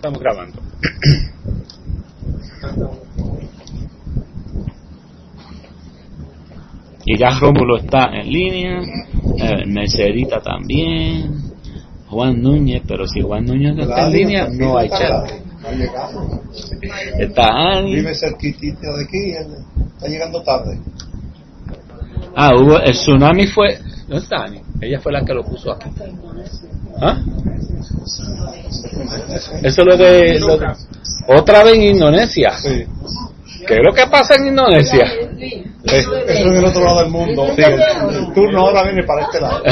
Estamos grabando. Y ya Rómulo está en línea, Mercedita también, Juan Núñez, pero si Juan Núñez no está en línea, no hay chat. Está Ani. Vive cerquitita de aquí, está llegando tarde. Hubo el tsunami fue. ¿Dónde está Ani? Ella fue la que lo puso aquí. ¿Ah? Eso es lo de otra vez en Indonesia. Sí. ¿Qué es lo que pasa en Indonesia? Eso es en el otro lado del mundo. Sí. El turno ahora viene para este lado.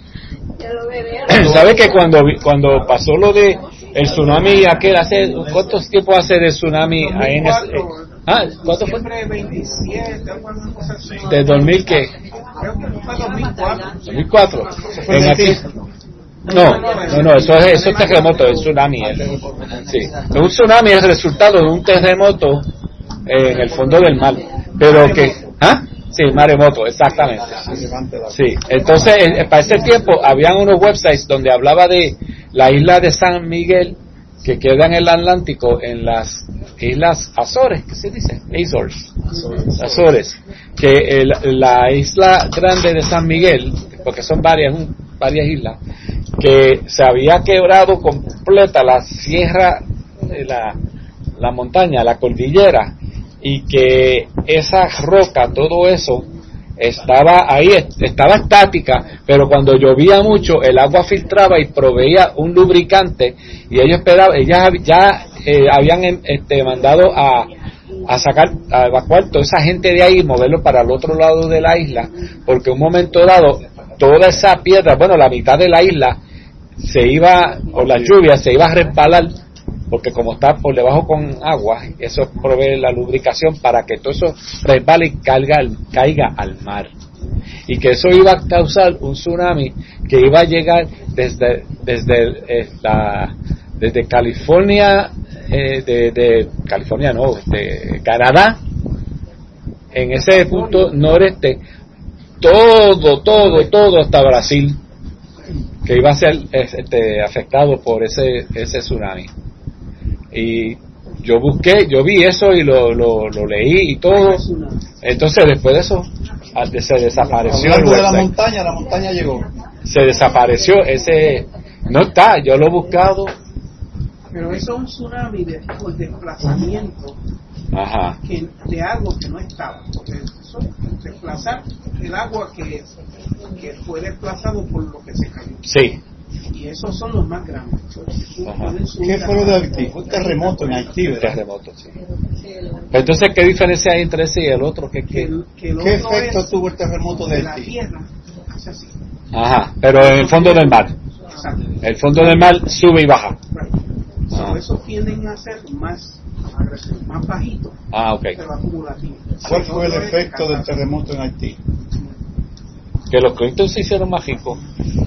¿Sabe que cuando pasó lo de el tsunami aquel hace cuántos tiempos hace de tsunami ahí en ¿cuánto fue? 27, alguna cosa así. ¿De 2000 qué? Creo que fue 2004. 2004. En aquí. No, eso es terremoto, es tsunami. Sí. Un tsunami es el resultado de un terremoto en el fondo del mar. Pero que, sí, maremoto, exactamente. Sí, entonces para ese tiempo habían unos websites donde hablaba de la isla de San Miguel que queda en el Atlántico, en las islas Azores, ¿qué se dice? Azores, que la isla grande de San Miguel, porque son varias islas, que se había quebrado completa la sierra, la montaña, la cordillera, y que esa roca, todo eso estaba ahí, estaba estática, pero cuando llovía mucho el agua filtraba y proveía un lubricante, y ellos habían mandado a evacuar toda esa gente de ahí y moverlo para el otro lado de la isla, porque un momento dado toda esa piedra, la mitad de la isla se iba, o la lluvia se iba a resbalar, porque como está por debajo con agua, eso provee la lubricación para que todo eso resbale y caiga al mar, y que eso iba a causar un tsunami que iba a llegar desde California, de Canadá, en ese punto noreste, todo hasta Brasil, que iba a ser afectado por ese tsunami. Y yo vi eso y lo leí y todo. Entonces después de eso se desapareció. Hablando de la montaña llegó. Se desapareció no está, yo lo he buscado. Pero eso es un tsunami de desplazamiento. Ajá. De algo que no estaba, porque eso desplazar el agua que fue desplazado por lo que se cayó. Sí. Y esos son los más grandes. ¿Qué fue lo de Haití? Fue un terremoto en Haití, ¿verdad? Terremoto, sí. Entonces, ¿qué diferencia hay entre ese y el otro? ¿Qué efecto tuvo el terremoto de Haití? La tierra hace así. Ajá, pero en el fondo del mar. Exacto. El fondo del mar sube y baja. Por eso tienden a ser más agresivos, más bajitos. Ok. Pero acumulativos. ¿Cuál fue el efecto del terremoto en Haití? Que los Clinton se hicieron más ricos.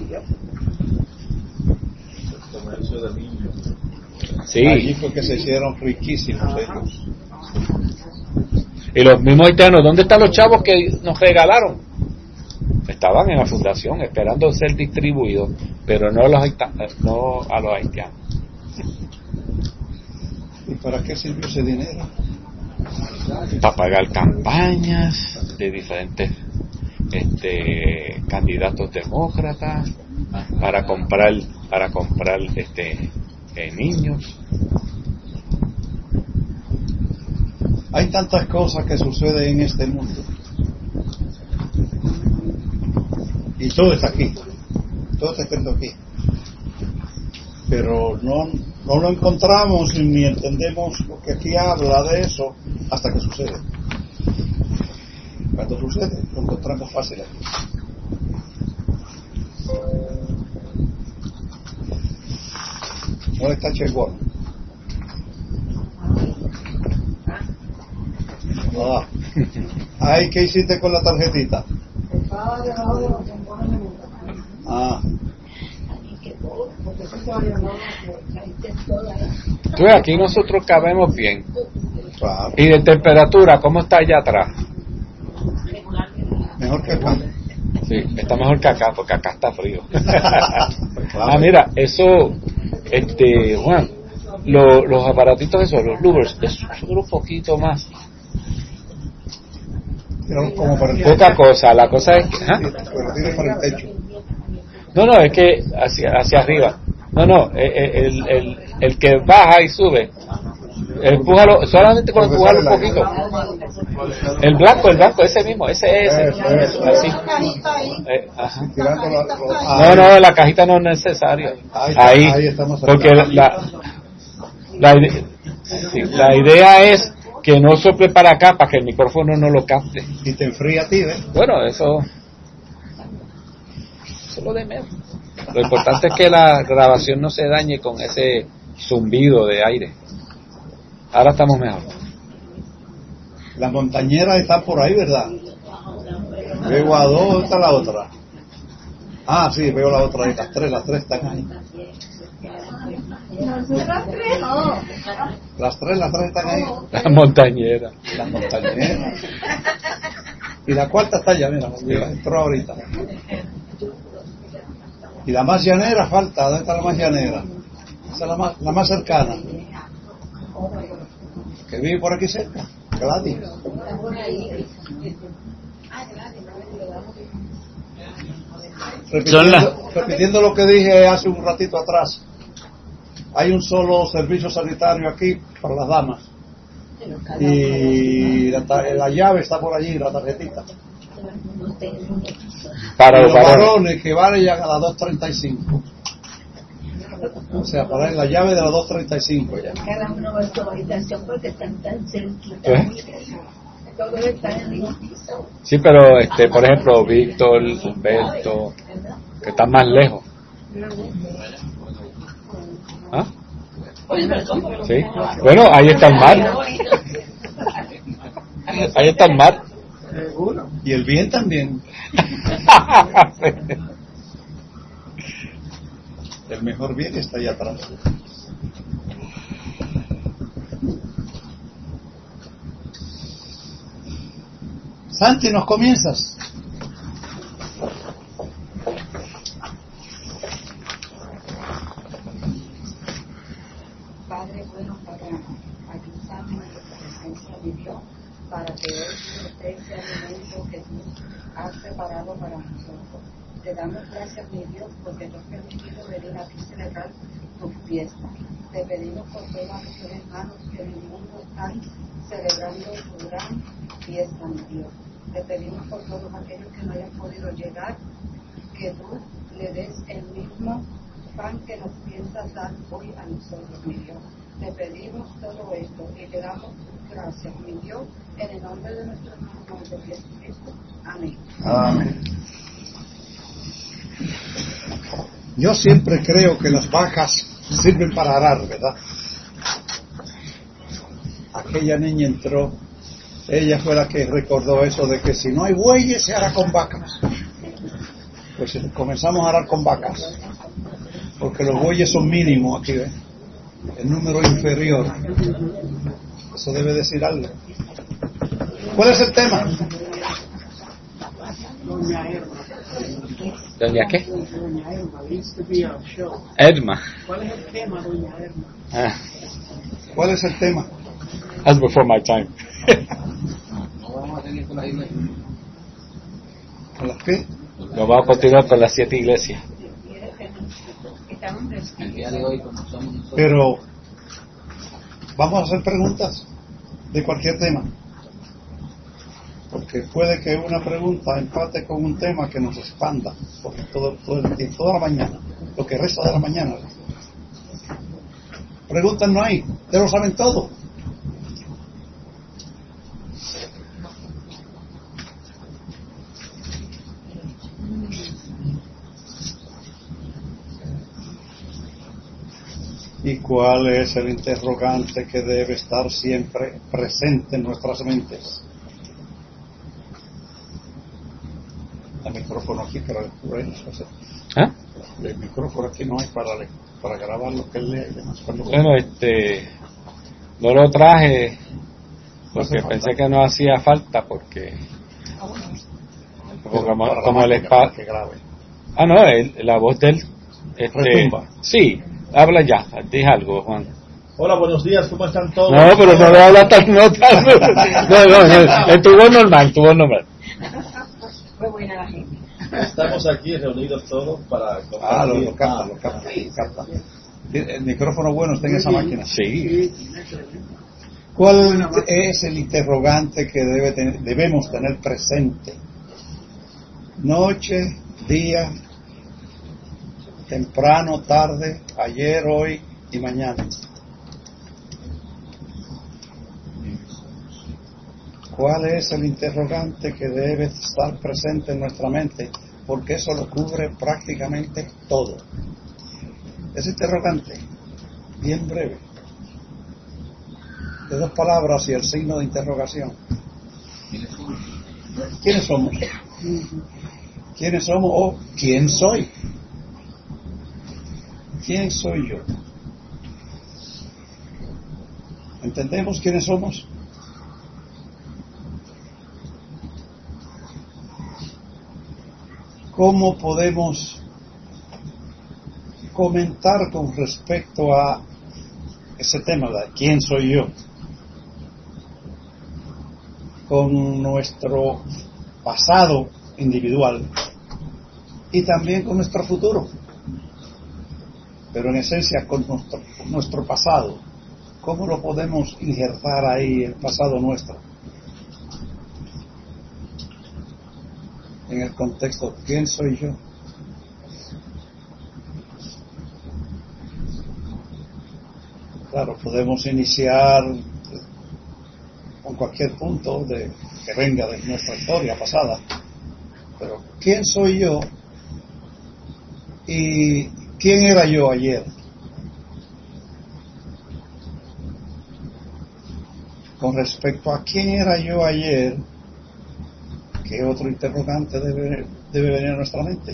Sí. Allí fue que se hicieron riquísimos ellos. Y los mismos haitianos, ¿dónde están los chavos que nos regalaron? Estaban en la fundación esperando ser distribuidos, pero no a los haitianos. ¿Y para qué sirvió ese dinero? Para pagar campañas de diferentes candidatos demócratas, para comprar niños. Hay tantas cosas que suceden en este mundo y todo está aquí, todo está escrito aquí, pero no lo encontramos ni entendemos lo que aquí habla de eso hasta que sucede. Cuando sucede lo encontramos fácil aquí. ¿Dónde está Chegón? ¿Qué hiciste con la tarjetita? Aquí nosotros cabemos bien. Claro. ¿Y de temperatura cómo está allá atrás? Mejor que acá. Sí, está mejor que acá, porque acá está frío. Mira, eso, Juan, los aparatitos esos, los louvers, es solo un poquito más. Pero como para el techo. Poca cosa, la cosa es que... ¿ah? Pero tiene para el techo. No, es que hacia arriba. No, el que baja y sube, empújalo, solamente con empujarlo un poquito. El blanco, ese mismo, ese. Así. Ajá. No, la cajita no es necesario. Ahí porque la idea es que no sople para acá para que el micrófono no lo capte. Y te enfría a ti, ¿ves? Bueno, eso es lo de menos. Lo importante es que la grabación no se dañe con ese zumbido de aire. Ahora estamos mejor. Las montañeras están por ahí, ¿verdad? Veo a dos, ¿dónde está la otra? Ah, sí, veo la otra ahí, las tres están ahí. Las tres están ahí. La montañera. Las montañeras. Y la cuarta está allá, mira, entró ahorita. Y la más llanera falta, ¿dónde está la más llanera? Esa es la más cercana. Que vive por aquí cerca, Gladys. Repitiendo lo que dije hace un ratito atrás, hay un solo servicio sanitario aquí para las damas. Y la llave está por allí, la tarjetita. Para los varones que vayan a las 2:35. O sea, para la llave de las 2:35 ya. Cada uno va a su habitación porque están tan cerquita. Todos están en el mismo piso. Sí, pero por ejemplo, Víctor, Humberto, que están más lejos. ¿Ah? Sí. Bueno, ahí está el mar. Ahí está el mar. Seguro. Y el bien también. El mejor bien está allá atrás. Santi, ¿nos comienzas? Padre bueno, para avisarnos de tu presencia de Dios, para que hoy esté ese alimento que tú has preparado para nosotros. Te damos gracias, mi Dios, porque nos has permitido venir aquí a celebrar tu fiesta. Te pedimos por todos nuestros hermanos que en el mundo están celebrando tu gran fiesta, mi Dios. Te pedimos por todos aquellos que no hayan podido llegar, que tú le des el mismo pan que nos piensas dar hoy a nosotros, mi Dios. Te pedimos todo esto y te damos gracias, mi Dios, en el nombre de nuestro hermano de Jesucristo. Amén. Amén. Yo siempre creo que las vacas sirven para arar, ¿verdad? Aquella niña entró, ella fue la que recordó eso de que si no hay bueyes se hará con vacas. Pues comenzamos a arar con vacas, porque los bueyes son mínimos aquí, ¿ves? El número inferior. Eso debe decir algo. ¿Cuál es el tema? ¿Doña qué? Doña Erma, used to be on show. Edma. ¿Cuál es el tema, doña Erma? Ah, ¿Cuál es el tema? that's before my time. ¿Con las qué? Nos vamos a continuar con las 7 iglesias. El día de hoy, como somos nosotros. Pero vamos a hacer preguntas de cualquier tema, porque puede que una pregunta empate con un tema que nos expanda por toda la mañana, lo que resta de la mañana. Preguntas no hay, ya lo saben todo. ¿Y cuál es el interrogante que debe estar siempre presente en nuestras mentes? El micrófono aquí para ¿Ah? el micrófono aquí no hay para grabar lo que él lee y demás. Bueno, no lo traje porque pensé que no hacía falta porque como el espacio que grabe. no, la voz de él Retumba. sí, habla ya, dije algo, Juan. Hola, buenos días, ¿cómo están todos? No, pero no le habla tan no, en tu voz normal, Muy buena la gente. Estamos aquí reunidos todos para compartir. Lo capta. El micrófono bueno está en esa máquina. Sí. ¿Cuál es el interrogante que debemos tener presente? Noche, día, temprano, tarde, ayer, hoy y mañana. ¿Cuál es el interrogante que debe estar presente en nuestra mente? Porque eso lo cubre prácticamente todo. Ese interrogante, bien breve, de 2 palabras y el signo de interrogación. ¿Quiénes somos? ¿Quiénes somos o quién soy? ¿Quién soy yo? ¿Entendemos quiénes somos? ¿Cómo podemos comentar con respecto a ese tema de quién soy yo? Con nuestro pasado individual y también con nuestro futuro, pero en esencia con nuestro pasado. ¿Cómo lo podemos injertar ahí, el pasado nuestro, en el contexto quién soy yo? Claro, podemos iniciar con cualquier punto que venga de nuestra historia pasada, pero ¿quién soy yo? ¿Y quién era yo ayer? Con respecto a quién era yo ayer, ¿qué otro interrogante debe venir a nuestra mente?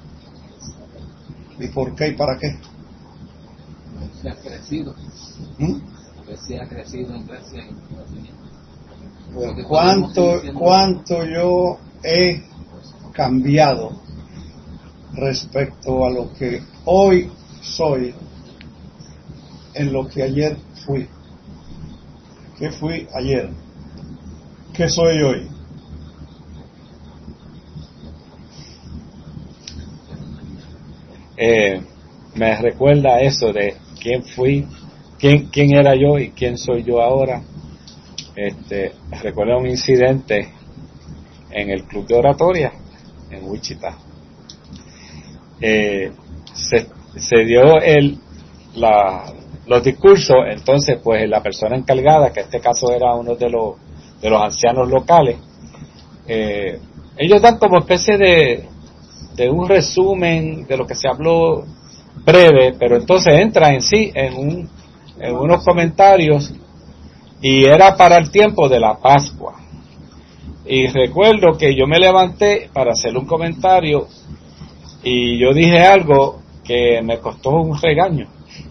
¿Y por qué y para qué? Se ha crecido. Que se ha crecido en gracia y conocimiento. ¿Cuánto yo he cambiado respecto a lo que hoy soy en lo que ayer fui? ¿Qué fui ayer? ¿Qué soy hoy? Me recuerda eso de quién fui, quién era yo y quién soy yo ahora. Recuerdo un incidente en el club de oratoria en Wichita. Se dio los discursos. Entonces pues la persona encargada, que en este caso era uno de los ancianos locales, ellos dan como especie de un resumen de lo que se habló breve, pero entonces entra en sí en unos comentarios, y era para el tiempo de la Pascua. Y recuerdo que yo me levanté para hacer un comentario y yo dije algo que me costó un regaño,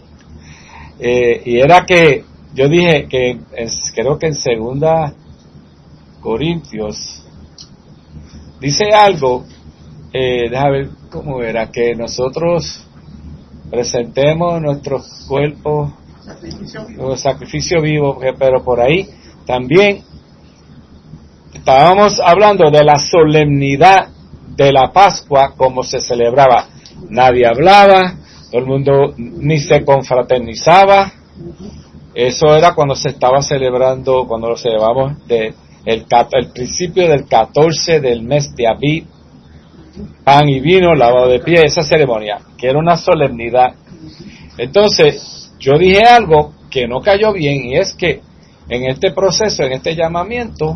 y era que yo dije que creo que en 2 Corintios dice algo, déjame ver cómo era, que nosotros presentemos nuestros cuerpos como sacrificio vivo, pero por ahí también estábamos hablando de la solemnidad de la Pascua, como se celebraba. Nadie hablaba, todo el mundo ni se confraternizaba. Eso era cuando se estaba celebrando, cuando lo celebramos el principio del 14 del mes de Abib, pan y vino, lavado de pies, esa ceremonia, que era una solemnidad. Entonces, yo dije algo que no cayó bien, y es que en este proceso, en este llamamiento,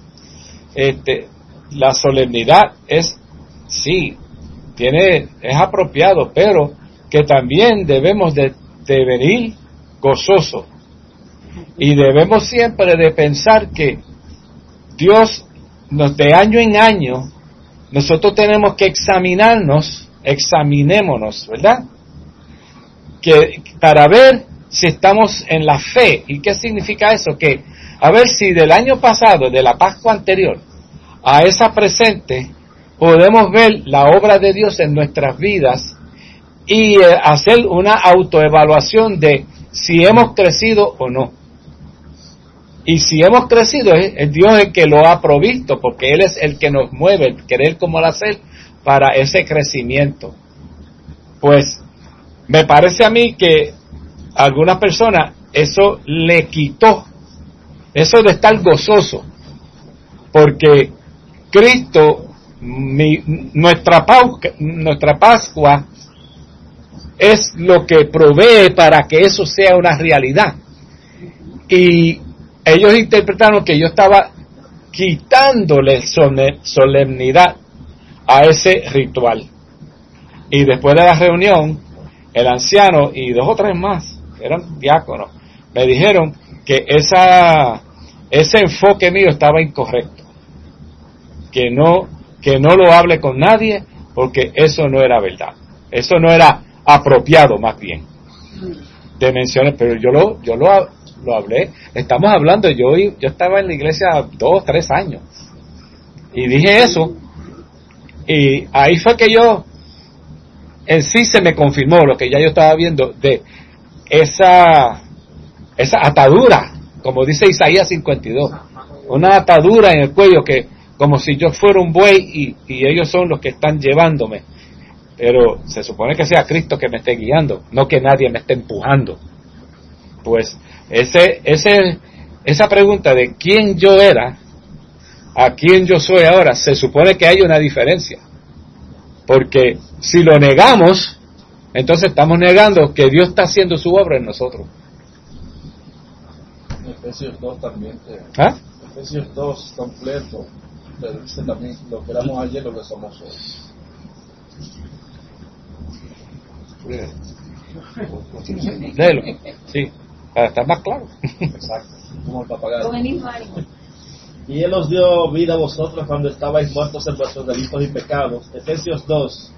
la solemnidad es apropiado, pero que también debemos de venir gozosos, y debemos siempre de pensar que Dios de año en año nosotros tenemos que examinémonos, ¿verdad? Que para ver si estamos en la fe. ¿Y qué significa eso? Que a ver si del año pasado, de la Pascua anterior a esa presente, podemos ver la obra de Dios en nuestras vidas y hacer una autoevaluación de si hemos crecido o no. Y si hemos crecido, es Dios el que lo ha provisto, porque Él es el que nos mueve, el querer como el hacer, para ese crecimiento. Pues me parece a mí que a algunas personas eso le quitó, eso de estar gozoso, porque Cristo, nuestra Pascua, es lo que provee para que eso sea una realidad. Y ellos interpretaron que yo estaba quitándole solemnidad a ese ritual. Y después de la reunión, el anciano y 2 o 3 más, eran diáconos, me dijeron que ese enfoque mío estaba incorrecto, que no lo hable con nadie, porque eso no era verdad, eso no era apropiado, más bien de menciones. Pero yo lo hablé. Estamos hablando, yo estaba en la iglesia 2 o 3 años y dije eso, y ahí fue que yo en sí se me confirmó lo que ya yo estaba viendo de esa atadura, como dice Isaías 52, una atadura en el cuello, que como si yo fuera un buey y ellos son los que están llevándome, pero se supone que sea Cristo que me esté guiando, no que nadie me esté empujando. Pues esa pregunta de quién yo era a quién yo soy ahora, se supone que hay una diferencia, porque si lo negamos, entonces estamos negando que Dios está haciendo su obra en nosotros. Efesios 2 también. ¿Ah? Efesios 2 completo. Pero dice también, lo que éramos ayer, lo que somos hoy. Léelo. Sí, para estar más claro. Exacto. Como el papagayo. Con el mismo ánimo. Y Él os dio vida a vosotros cuando estabais muertos en vuestros delitos y pecados. Efesios 2.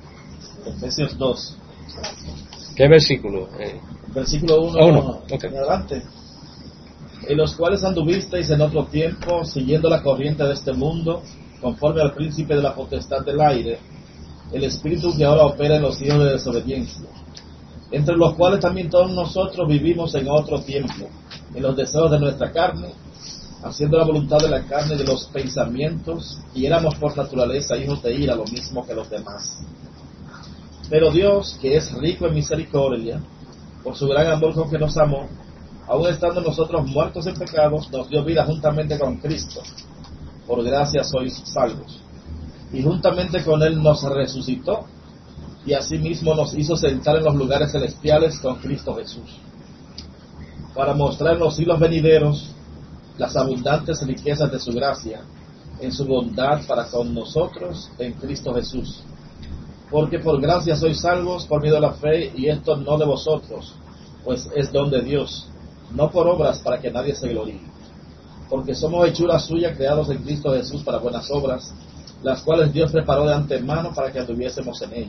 ¿Qué versículo? Versículo 1. Okay. Adelante. En los cuales anduvisteis en otro tiempo, siguiendo la corriente de este mundo, conforme al príncipe de la potestad del aire, el espíritu que ahora opera en los hijos de desobediencia, entre los cuales también todos nosotros vivimos en otro tiempo, en los deseos de nuestra carne, haciendo la voluntad de la carne y de los pensamientos, y éramos por naturaleza hijos de ira, lo mismo que los demás. Pero Dios, que es rico en misericordia, por su gran amor con que nos amó, aun estando nosotros muertos en pecados, nos dio vida juntamente con Cristo. Por gracia sois salvos. Y juntamente con Él nos resucitó, y asimismo nos hizo sentar en los lugares celestiales con Cristo Jesús, para mostrar en los siglos venideros las abundantes riquezas de su gracia, en su bondad para con nosotros en Cristo Jesús. Porque por gracia sois salvos por medio de la fe, y esto no de vosotros, pues es don de Dios, no por obras para que nadie se gloríe. Porque somos hechura suya, creados en Cristo Jesús para buenas obras, las cuales Dios preparó de antemano para que anduviésemos en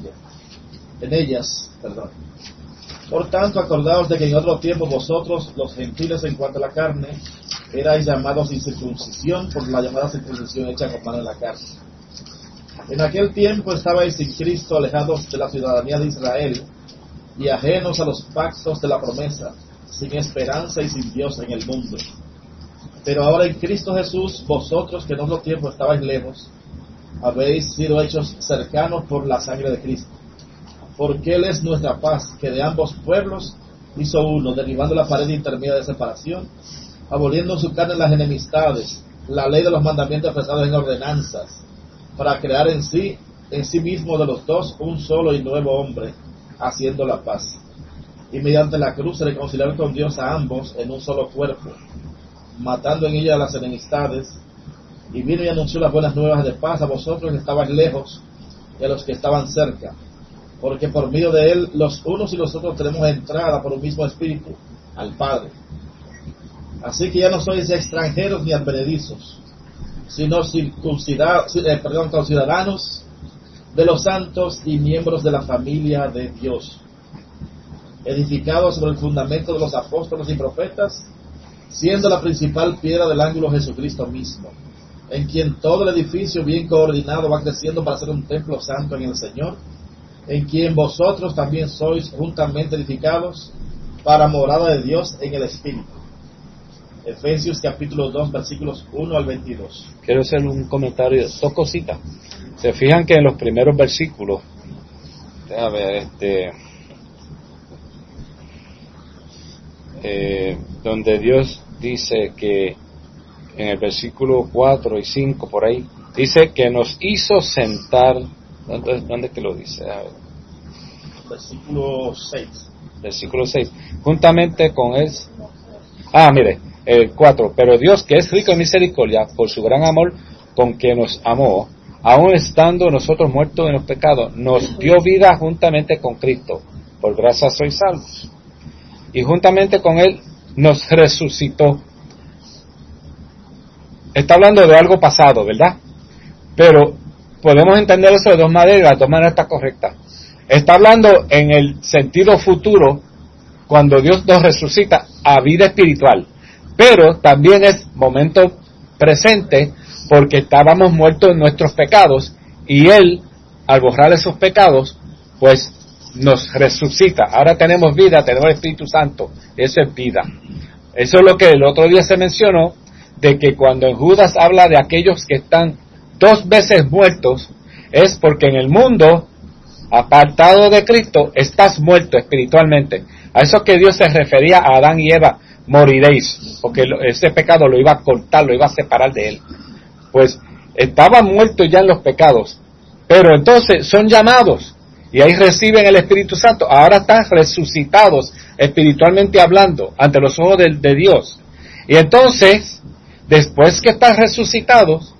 ellas. Por tanto, acordaos de que en otro tiempo vosotros, los gentiles en cuanto a la carne, erais llamados sin circuncisión por la llamada circuncisión hecha con mano en la carne. En aquel tiempo estabais sin Cristo, alejados de la ciudadanía de Israel y ajenos a los pactos de la promesa, sin esperanza y sin Dios en el mundo. Pero ahora en Cristo Jesús, vosotros que en otro tiempo estabais lejos, habéis sido hechos cercanos por la sangre de Cristo. Porque Él es nuestra paz, que de ambos pueblos hizo uno, derribando la pared intermedia de separación, aboliendo en su carne las enemistades, la ley de los mandamientos expresados en ordenanzas, para crear en sí mismo de los dos un solo y nuevo hombre, haciendo la paz. Y mediante la cruz reconciliar con Dios a ambos en un solo cuerpo, matando en ella las enemistades, y vino y anunció las buenas nuevas de paz a vosotros que estabais lejos y a los que estaban cerca, porque por medio de Él los unos y los otros tenemos entrada por un mismo espíritu al Padre. Así que ya no sois extranjeros ni advenedizos, sino conciudadanos de los santos y miembros de la familia de Dios, edificados sobre el fundamento de los apóstoles y profetas, siendo la principal piedra del ángulo Jesucristo mismo, en quien todo el edificio bien coordinado va creciendo para ser un templo santo en el Señor, en quien vosotros también sois juntamente edificados para morada de Dios en el Espíritu. Efesios capítulo 2 versículos 1 al 22. Quiero hacer un comentario, dos cositas. Se fijan que en los primeros versículos, a ver, donde Dios dice que en el versículo 4 y 5 por ahí, dice que nos hizo sentar, ¿dónde que lo dice? A ver. Versículo 6. Versículo 6, juntamente con él. Mire, el 4, pero Dios, que es rico en misericordia, por su gran amor con que nos amó, aun estando nosotros muertos en los pecados, nos dio vida juntamente con Cristo. Por gracia sois salvos. Y juntamente con él nos resucitó. Está hablando de algo pasado, ¿verdad? Pero podemos entender eso de dos maneras está correcta. Está hablando en el sentido futuro, cuando Dios nos resucita a vida espiritual. Pero también es momento presente, porque estábamos muertos en nuestros pecados, y Él, al borrar esos pecados, pues nos resucita. Ahora tenemos vida, tenemos el Espíritu Santo. Eso es vida. Eso es lo que el otro día se mencionó, de que cuando en Judas habla de aquellos que están 2 veces muertos, es porque en el mundo, apartado de Cristo, estás muerto espiritualmente. A eso que Dios se refería a Adán y Eva, moriréis, porque ese pecado lo iba a cortar, lo iba a separar de él. Pues estaban muertos ya en los pecados, pero entonces son llamados, y ahí reciben el Espíritu Santo. Ahora están resucitados, espiritualmente hablando, ante los ojos de Dios. Y entonces, después que están resucitados,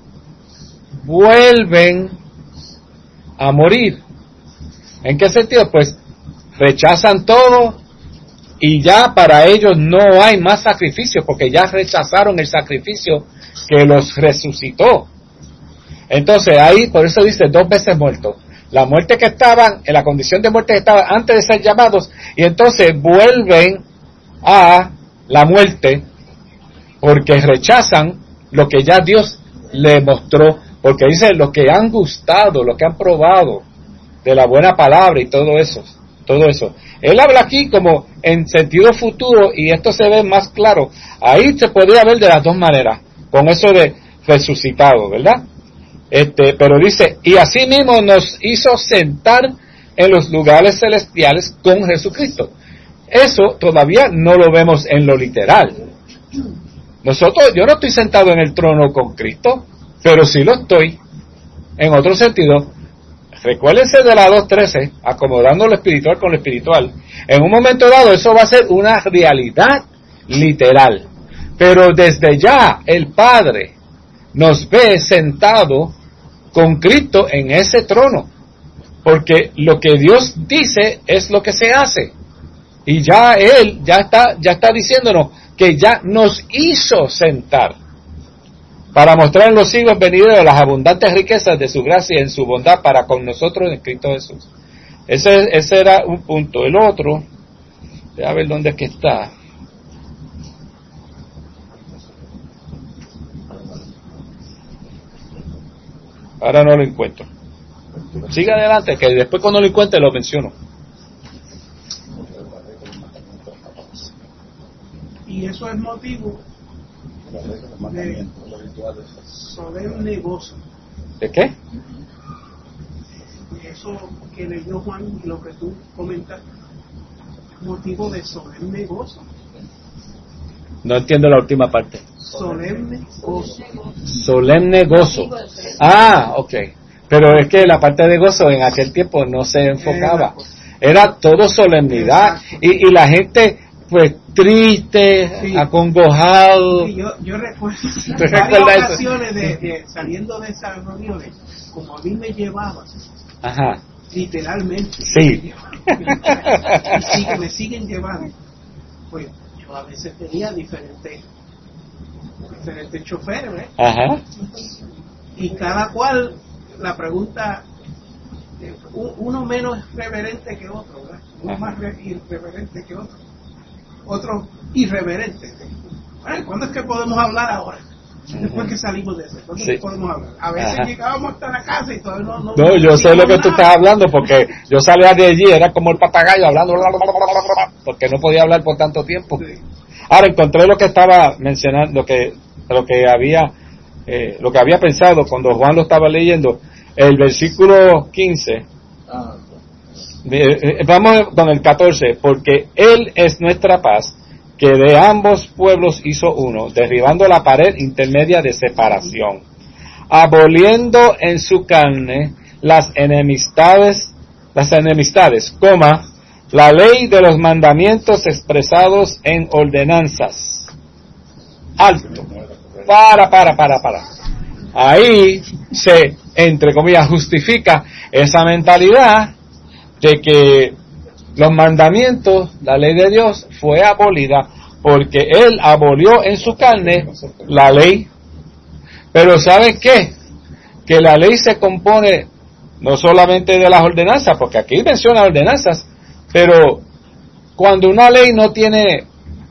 vuelven a morir. ¿En qué sentido? Pues rechazan todo, y ya para ellos no hay más sacrificio, porque ya rechazaron el sacrificio que los resucitó. Entonces ahí, por eso dice 2 veces muertos. La muerte que estaban, en la condición de muerte que estaban antes de ser llamados, y entonces vuelven a la muerte, porque rechazan lo que ya Dios le mostró, porque dice lo que han gustado, lo que han probado de la buena palabra y todo eso. Él habla aquí como en sentido futuro, y esto se ve más claro. Ahí se podría ver de las dos maneras, con eso de resucitado, ¿verdad? Pero dice, y así mismo nos hizo sentar en los lugares celestiales con Jesucristo. Eso todavía no lo vemos en lo literal. Yo no estoy sentado en el trono con Cristo, pero sí lo estoy en otro sentido. Recuérdense de la 2.13, acomodando lo espiritual con lo espiritual. En un momento dado eso va a ser una realidad literal. Pero desde ya el Padre nos ve sentado con Cristo en ese trono. Porque lo que Dios dice es lo que se hace. Y ya Él ya está diciéndonos que ya nos hizo sentar, para mostrar en los siglos venideros las abundantes riquezas de su gracia y en su bondad para con nosotros en Cristo Jesús. Ese era un punto. El otro, a ver dónde es que está. Ahora no lo encuentro. Siga adelante, que después cuando lo encuentre lo menciono. Y eso es motivo de solemne gozo. ¿De qué? Eso que leyó Juan y lo que tú comentas, motivo de solemne gozo. No entiendo la última parte. Solemne gozo. Solemne gozo. Ok. Pero es que la parte de gozo en aquel tiempo no se enfocaba. Era todo solemnidad. Y la gente, pues, triste, sí, acongojado. Sí, yo recuerdo varias ocasiones de saliendo de esas reuniones, como a mí me llevaban. Ajá. Literalmente. Sí. Y me siguen llevando. Pues yo a veces tenía diferentes choferes, ¿eh? Ajá. Y cada cual, la pregunta, uno menos reverente que otro, ¿verdad? Uno más irreverente que otro irreverente. Bueno, ¿cuándo es que podemos hablar ahora? Después que salimos de eso, ¿cuándo es que podemos hablar? A veces llegábamos hasta la casa y todavía no yo sé lo que tú estás hablando, porque yo salía de allí, era como el papagayo hablando, porque no podía hablar por tanto tiempo. Ahora encontré lo que estaba mencionando, lo que había pensado cuando Juan lo estaba leyendo, el versículo 15. Vamos con el 14, porque Él es nuestra paz, que de ambos pueblos hizo uno, derribando la pared intermedia de separación, aboliendo en su carne las enemistades, la ley de los mandamientos expresados en ordenanzas. Alto. Para. Ahí se, entre comillas, justifica esa mentalidad de que los mandamientos, la ley de Dios, fue abolida porque Él abolió en su carne la ley. Pero ¿saben qué? Que la ley se compone no solamente de las ordenanzas, porque aquí menciona ordenanzas, pero cuando una ley no tiene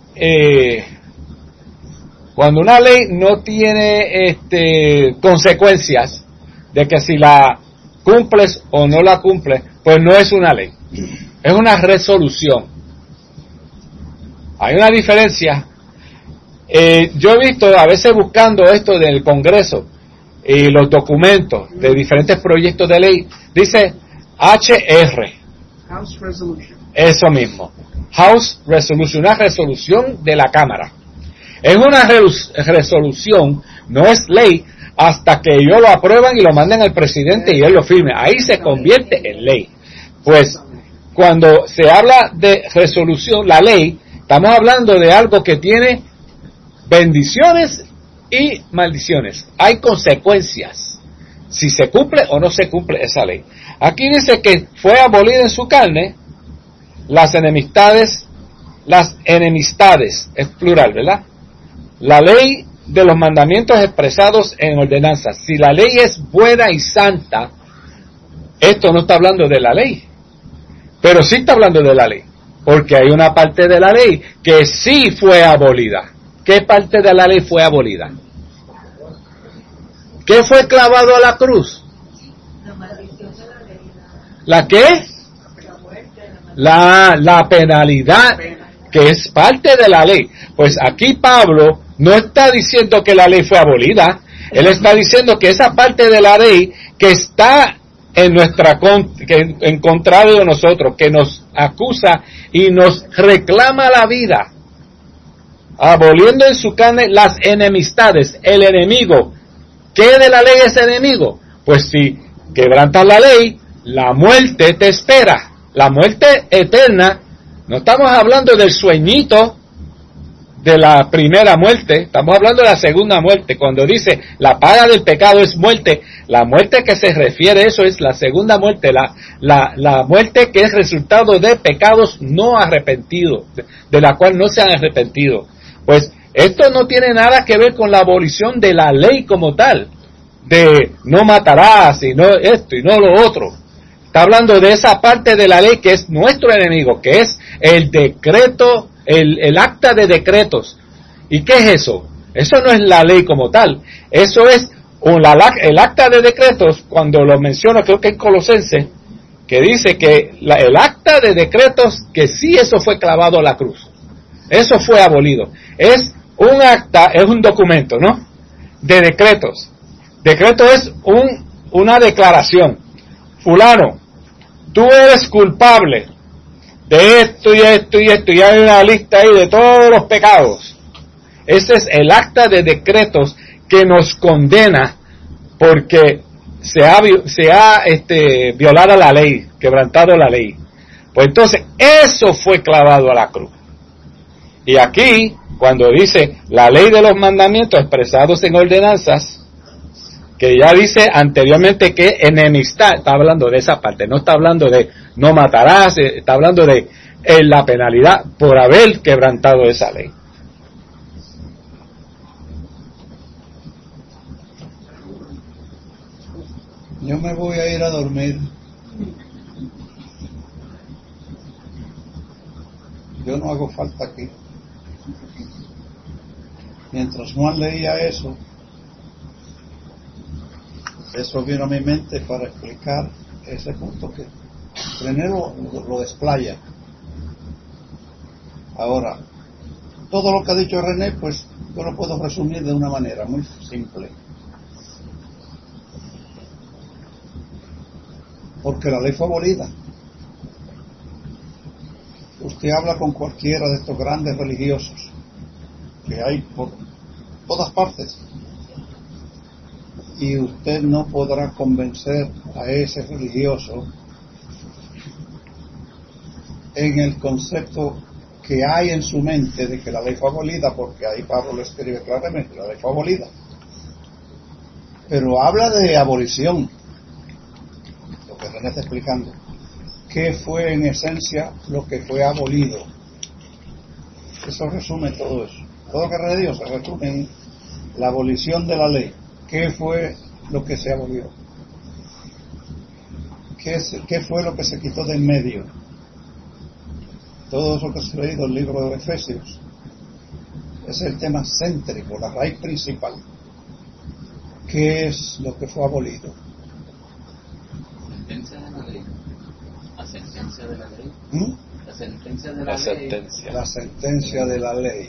consecuencias de que si la cumples o no la cumples, pues no es una ley, es una resolución. Hay una diferencia. Yo he visto a veces buscando esto del Congreso y los documentos de diferentes proyectos de ley, dice HR, House Resolution. eso mismo, House Resolution, una resolución de la Cámara. Es una resolución, no es ley, hasta que ellos lo aprueban y lo mandan al presidente y él lo firme. Ahí se convierte en ley. Pues, cuando se habla de resolución, la ley, estamos hablando de algo que tiene bendiciones y maldiciones. Hay consecuencias si se cumple o no se cumple esa ley. Aquí dice que fue abolida en su carne las enemistades, es plural, ¿verdad? La ley de los mandamientos expresados en ordenanzas. Si la ley es buena y santa, esto no está hablando de la ley, pero sí está hablando de la ley, porque hay una parte de la ley que sí fue abolida. ¿Qué parte de la ley fue abolida? ¿Qué fue clavado a la cruz? ¿La qué? La penalidad, que es parte de la ley. Pues aquí Pablo no está diciendo que la ley fue abolida, él está diciendo que esa parte de la ley que está en contra de nosotros, que nos acusa y nos reclama la vida, aboliendo en su carne las enemistades, el enemigo. ¿Qué de la ley es enemigo? Pues si quebrantas la ley, la muerte te espera, la muerte eterna. No estamos hablando del sueñito de la primera muerte, estamos hablando de la segunda muerte. Cuando dice la paga del pecado es muerte, la muerte que se refiere a eso es la segunda muerte, la muerte que es resultado de pecados no arrepentidos, de la cual no se han arrepentido. Pues esto no tiene nada que ver con la abolición de la ley como tal, de no matarás y no esto y no lo otro. Está hablando de esa parte de la ley que es nuestro enemigo, que es el decreto, el acta de decretos. ¿Y qué es eso? Eso no es la ley como tal. Eso es el acta de decretos, cuando lo menciona, creo que en Colosenses, que dice que el acta de decretos, que sí, eso fue clavado a la cruz. Eso fue abolido. Es un acta, es un documento, ¿no? De decretos. Decreto es una declaración. Fulano, tú eres culpable de esto y esto y esto, y hay una lista ahí de todos los pecados. Ese es el acta de decretos que nos condena porque se ha violado la ley, quebrantado la ley. Pues entonces, eso fue clavado a la cruz. Y aquí, cuando dice la ley de los mandamientos expresados en ordenanzas, que ya dice anteriormente que enemistad, está hablando de esa parte, no está hablando de no matarás, está hablando de la penalidad por haber quebrantado esa ley. Yo me voy a ir a dormir. Yo no hago falta aquí. Mientras Juan leía eso vino a mi mente para explicar ese punto que René lo desplaya. Ahora, todo lo que ha dicho René, pues yo lo puedo resumir de una manera muy simple. Porque la ley fue abolida. Usted habla con cualquiera de estos grandes religiosos que hay por todas partes y usted no podrá convencer a ese religioso en el concepto que hay en su mente de que la ley fue abolida, porque ahí Pablo lo escribe claramente, la ley fue abolida. Pero habla de abolición, lo que René está explicando. ¿Qué fue en esencia lo que fue abolido? Eso resume todo eso. Todo lo que René dijo se resume en la abolición de la ley. ¿Qué fue lo que se abolió? ¿Qué fue lo que se quitó de en medio? Todo eso que se ha leído el libro de Efesios es el tema céntrico, la raíz principal. ¿Qué es lo que fue abolido? Sentencia de la ley. La sentencia de la ley. La sentencia de La la ley. sentencia. La sentencia de la ley.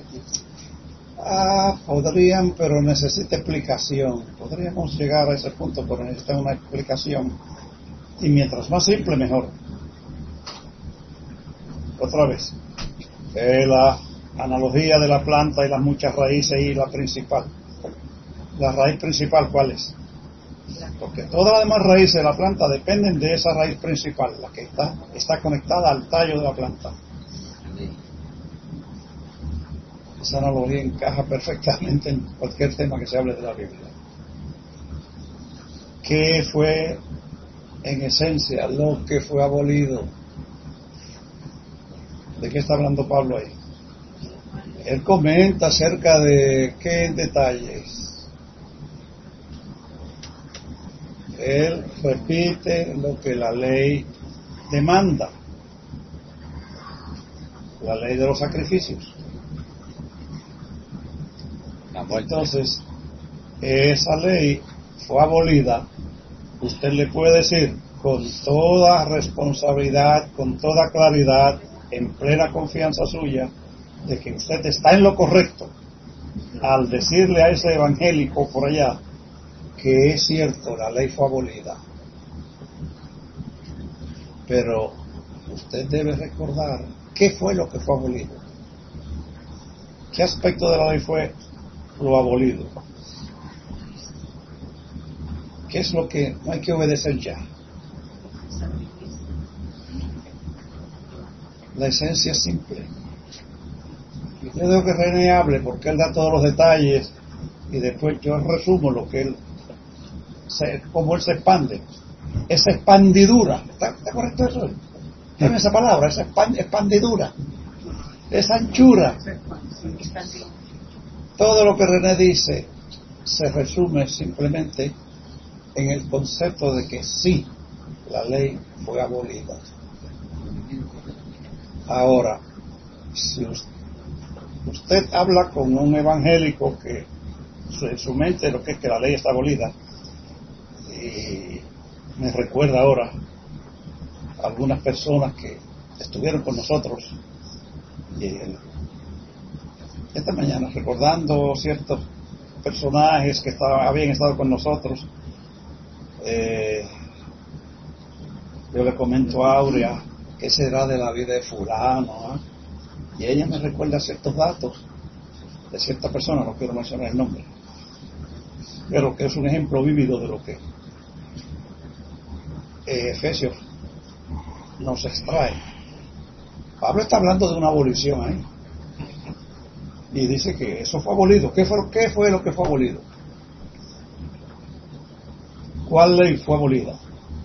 Podrían, pero necesita explicación. Podríamos llegar a ese punto, pero necesita una explicación. Y mientras más simple, mejor. Otra vez. La analogía de la planta y las muchas raíces y la principal. La raíz principal, ¿cuál es? Porque todas las demás raíces de la planta dependen de esa raíz principal, la que está conectada al tallo de la planta. Esa analogía encaja perfectamente en cualquier tema que se hable de la Biblia. ¿Qué fue en esencia lo que fue abolido? ¿De qué está hablando Pablo ahí? Él comenta acerca de qué detalles. Él repite lo que la ley demanda. La ley de los sacrificios. Entonces, esa ley fue abolida. Usted le puede decir con toda responsabilidad, con toda claridad, en plena confianza suya, de que usted está en lo correcto al decirle a ese evangélico por allá que es cierto, la ley fue abolida. Pero usted debe recordar qué fue lo que fue abolido. ¿Qué aspecto de la ley fue lo abolido? ¿Qué es lo que no hay que obedecer ya? La esencia es simple. Yo dejo que René hable porque él da todos los detalles y después yo resumo lo que él, cómo él se expande. Esa expandidura, ¿está correcto eso? Dame esa palabra, esa expandidura, esa anchura. Todo lo que René dice se resume simplemente en el concepto de que sí, la ley fue abolida. Ahora, si usted habla con un evangélico que en su mente lo que es que la ley está abolida, y me recuerda ahora a algunas personas que estuvieron con nosotros y esta mañana recordando ciertos personajes que habían estado con nosotros. Yo le comento a Aurea qué será de la vida de fulano, y ella me recuerda ciertos datos de cierta persona, no quiero mencionar el nombre, pero que es un ejemplo vívido de lo que Efesios nos extrae. Pablo está hablando de una abolición ahí y dice que eso fue abolido. ¿Qué fue lo que fue abolido? ¿Cuál ley fue abolida?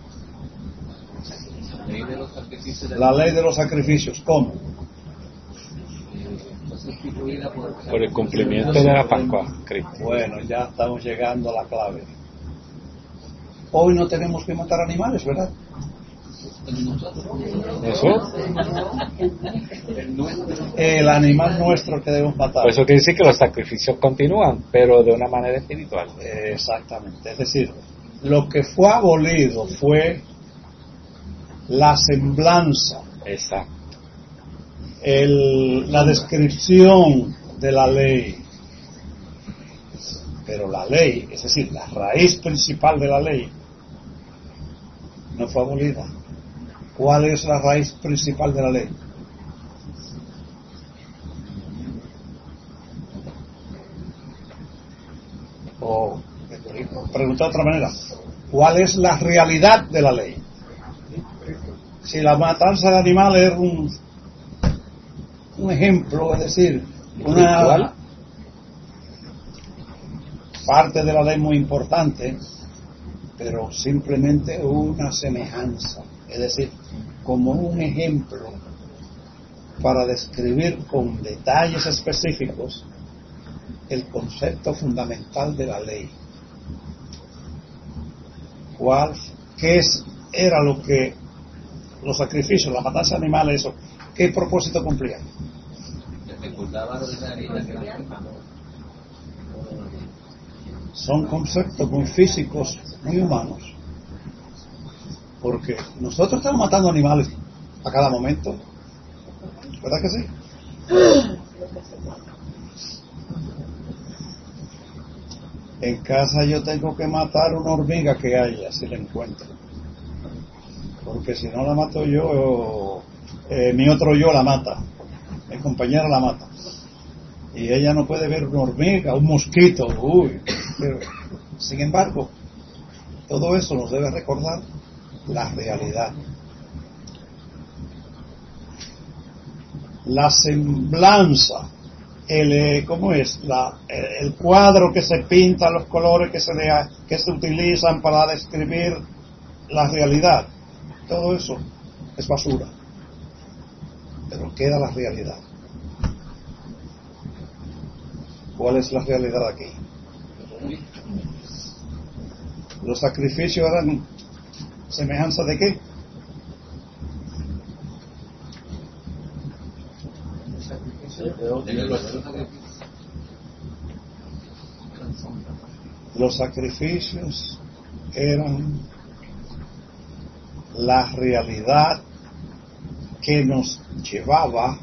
La ley de los sacrificios. ¿Cómo? Por el cumplimiento de la Pascua, Cristo. Bueno, ya estamos llegando a la clave. Hoy no tenemos que matar animales, ¿verdad? ¿Eso? El animal nuestro que debemos matar. Pues eso quiere decir que los sacrificios continúan, pero de una manera espiritual. Exactamente. Es decir, lo que fue abolido fue la semblanza. Exacto. la descripción de la ley. Pero la ley, es decir, la raíz principal de la ley, no fue abolida. ¿Cuál es la raíz principal de la ley? O, preguntar de otra manera, ¿cuál es la realidad de la ley? Si la matanza de animales es un ejemplo, es decir, una parte de la ley muy importante, pero simplemente una semejanza, es decir, como un ejemplo para describir con detalles específicos el concepto fundamental de la ley. Era lo que los sacrificios, la matanza de animales, eso, ¿qué propósito cumplían? Son conceptos muy físicos, muy humanos, porque nosotros estamos matando animales a cada momento, ¿verdad que sí? En casa yo tengo que matar una hormiga que haya, si la encuentro, porque si no la mato yo, mi otro yo la mata, mi compañera la mata, y ella no puede ver una hormiga, un mosquito, pero, sin embargo, todo eso nos debe recordar la realidad, la semblanza, ¿cómo es? El cuadro que se pinta, los colores que se utilizan para describir la realidad, todo eso es basura, pero queda la realidad. ¿Cuál es la realidad aquí? Los sacrificios eran semejanza de qué? Los sacrificios eran la realidad que nos llevaba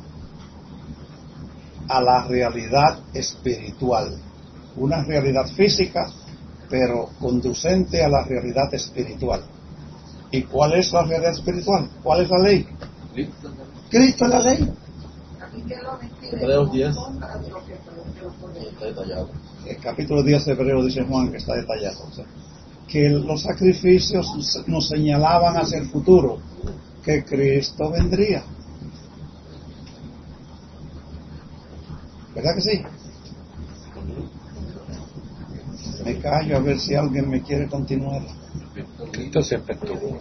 a la realidad espiritual, una realidad física, pero conducente a la realidad espiritual. ¿Y cuál es la realidad espiritual? ¿Cuál es la ley? Cristo es la ley. Hebreos 10. Está detallado. El capítulo 10 de Hebreos dice Juan que está detallado. O sea, que los sacrificios nos señalaban hacia el futuro, que Cristo vendría. ¿Verdad que sí? Me callo a ver si alguien me quiere continuar. Cristo siempre estuvo.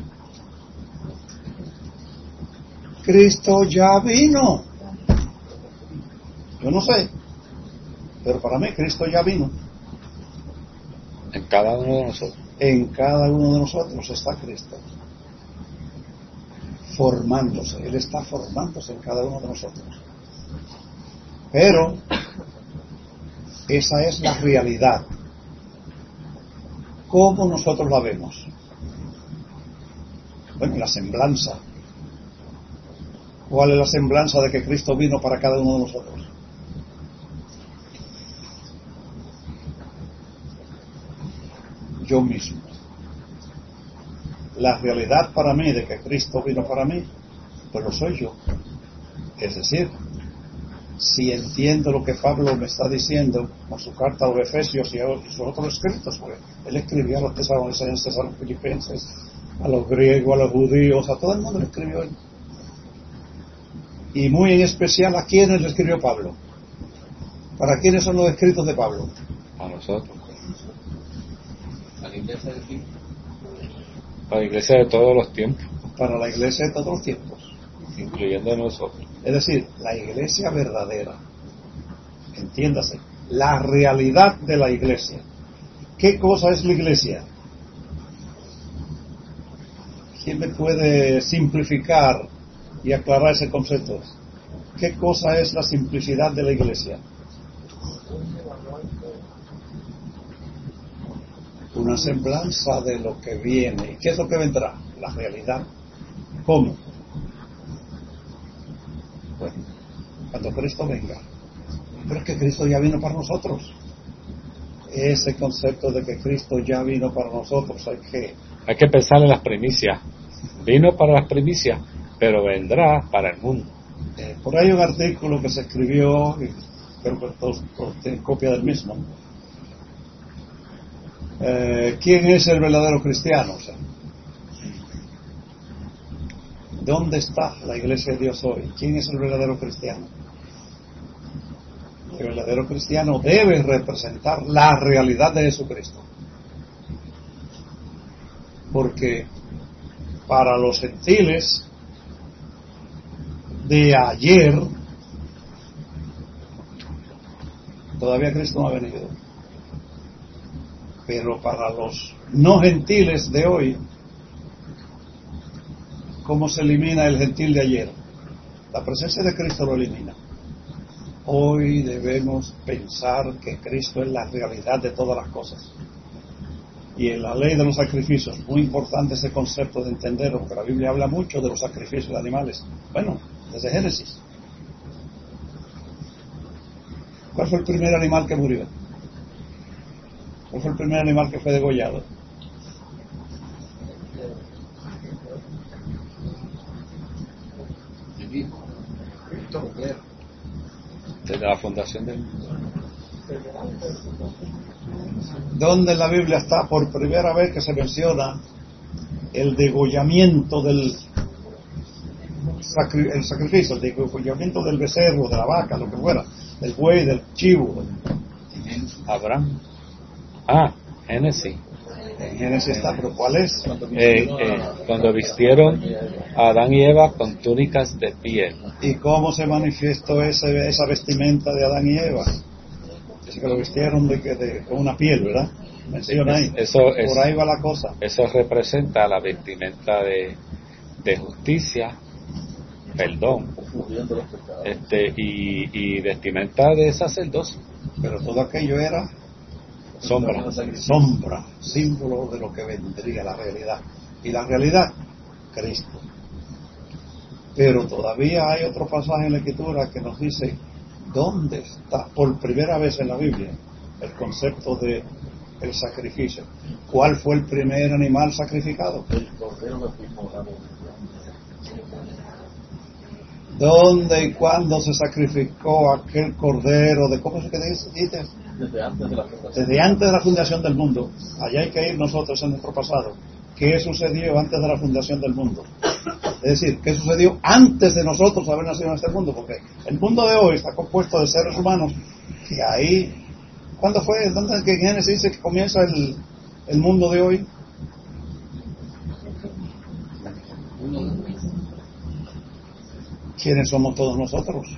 Cristo ya vino. Yo no sé, pero para mí Cristo ya vino. En cada uno de nosotros. En cada uno de nosotros está Cristo, formándose. Él está formándose en cada uno de nosotros. Pero esa es la realidad. ¿Cómo nosotros la vemos? Bueno, la semblanza. ¿Cuál es la semblanza de que Cristo vino para cada uno de nosotros? Yo mismo. La realidad para mí de que Cristo vino para mí, pues lo soy yo. Es decir, si entiendo lo que Pablo me está diciendo con su carta a los Efesios y sus otros escritos, pues él escribió a los tesalonicenses, a los filipenses, a los griegos, a los judíos, a todo el mundo le escribió él. Y muy en especial, ¿a quiénes le escribió Pablo? ¿Para quiénes son los escritos de Pablo? A nosotros. A la iglesia de ti. Para la iglesia de todos los tiempos, Para la iglesia de todos los tiempos. incluyendo a nosotros. Es decir, la iglesia verdadera. Entiéndase, la realidad de la iglesia. ¿Qué cosa es la iglesia? ¿Quién me puede simplificar y aclarar ese concepto? ¿Qué cosa es la simplicidad de la iglesia? Una semblanza de lo que viene. ¿Y qué es lo que vendrá? La realidad. ¿Cómo? cuando Cristo venga. Pero es que Cristo ya vino para nosotros. Ese concepto de que Cristo ya vino para nosotros hay que pensar en las primicias. Vino para las primicias, pero vendrá para el mundo. Por ahí un artículo que se escribió, y creo que todos tienen copia del mismo. ¿Quién es el verdadero cristiano? O sea, ¿dónde está la iglesia de Dios hoy? ¿Quién es el verdadero cristiano? El verdadero cristiano debe representar la realidad de Jesucristo. Porque para los gentiles de ayer, todavía Cristo no ha venido. Pero para los no gentiles de hoy, ¿cómo se elimina el gentil de ayer? La presencia de Cristo lo elimina. Hoy debemos pensar que Cristo es la realidad de todas las cosas. Y en la ley de los sacrificios, muy importante ese concepto de entenderlo, porque la Biblia habla mucho de los sacrificios de animales. Bueno, desde Génesis. ¿Cuál fue el primer animal que murió? ¿Cuál fue el primer animal que fue degollado? Desde la fundación del mundo. ¿Dónde en la Biblia está por primera vez que se menciona el degollamiento del sacrificio, el degollamiento del becerro, de la vaca, lo que fuera, del buey, del chivo? Abraham. Génesis. En Génesis está, pero ¿cuál es? Cuando vistieron a Adán y Eva con túnicas de piel. ¿Y cómo se manifestó esa vestimenta de Adán y Eva? Dice que lo vistieron con una piel, ¿verdad? Menciona ahí. Por ahí va la cosa. Eso representa la vestimenta de justicia, perdón, y vestimenta de sacerdocio. Pero todo aquello era sombra, símbolo de lo que vendría, la realidad. Y la realidad, Cristo. Pero todavía hay otro pasaje en la Escritura que nos dice dónde está, por primera vez en la Biblia, el concepto de el sacrificio. ¿Cuál fue el primer animal sacrificado? El cordero de primogénito. ¿Dónde y cuándo se sacrificó aquel cordero? ¿Cómo se dice? Desde antes de la fundación del mundo. Allá hay que ir nosotros en nuestro pasado. ¿Qué sucedió antes de la fundación del mundo? Es decir, ¿qué sucedió antes de nosotros haber nacido en este mundo? Porque el mundo de hoy está compuesto de seres humanos que ahí... ¿Cuándo fue? ¿Dónde es que en Génesis dice que comienza el mundo de hoy? ¿Quiénes somos todos nosotros?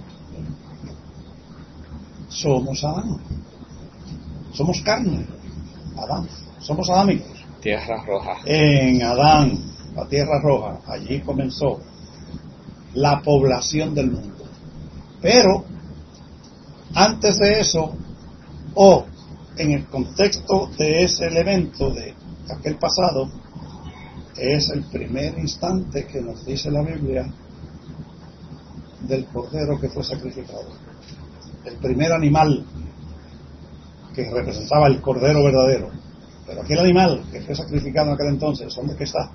Somos Adán. Somos carne. Adán. Somos adámicos. Tierra roja. En Adán, la tierra roja, allí comenzó la población del mundo. Pero, antes de eso, en el contexto de ese elemento, de aquel pasado, es el primer instante que nos dice la Biblia del cordero que fue sacrificado. El primer animal que representaba el cordero verdadero. Pero aquel animal que fue sacrificado en aquel entonces, ¿dónde que está?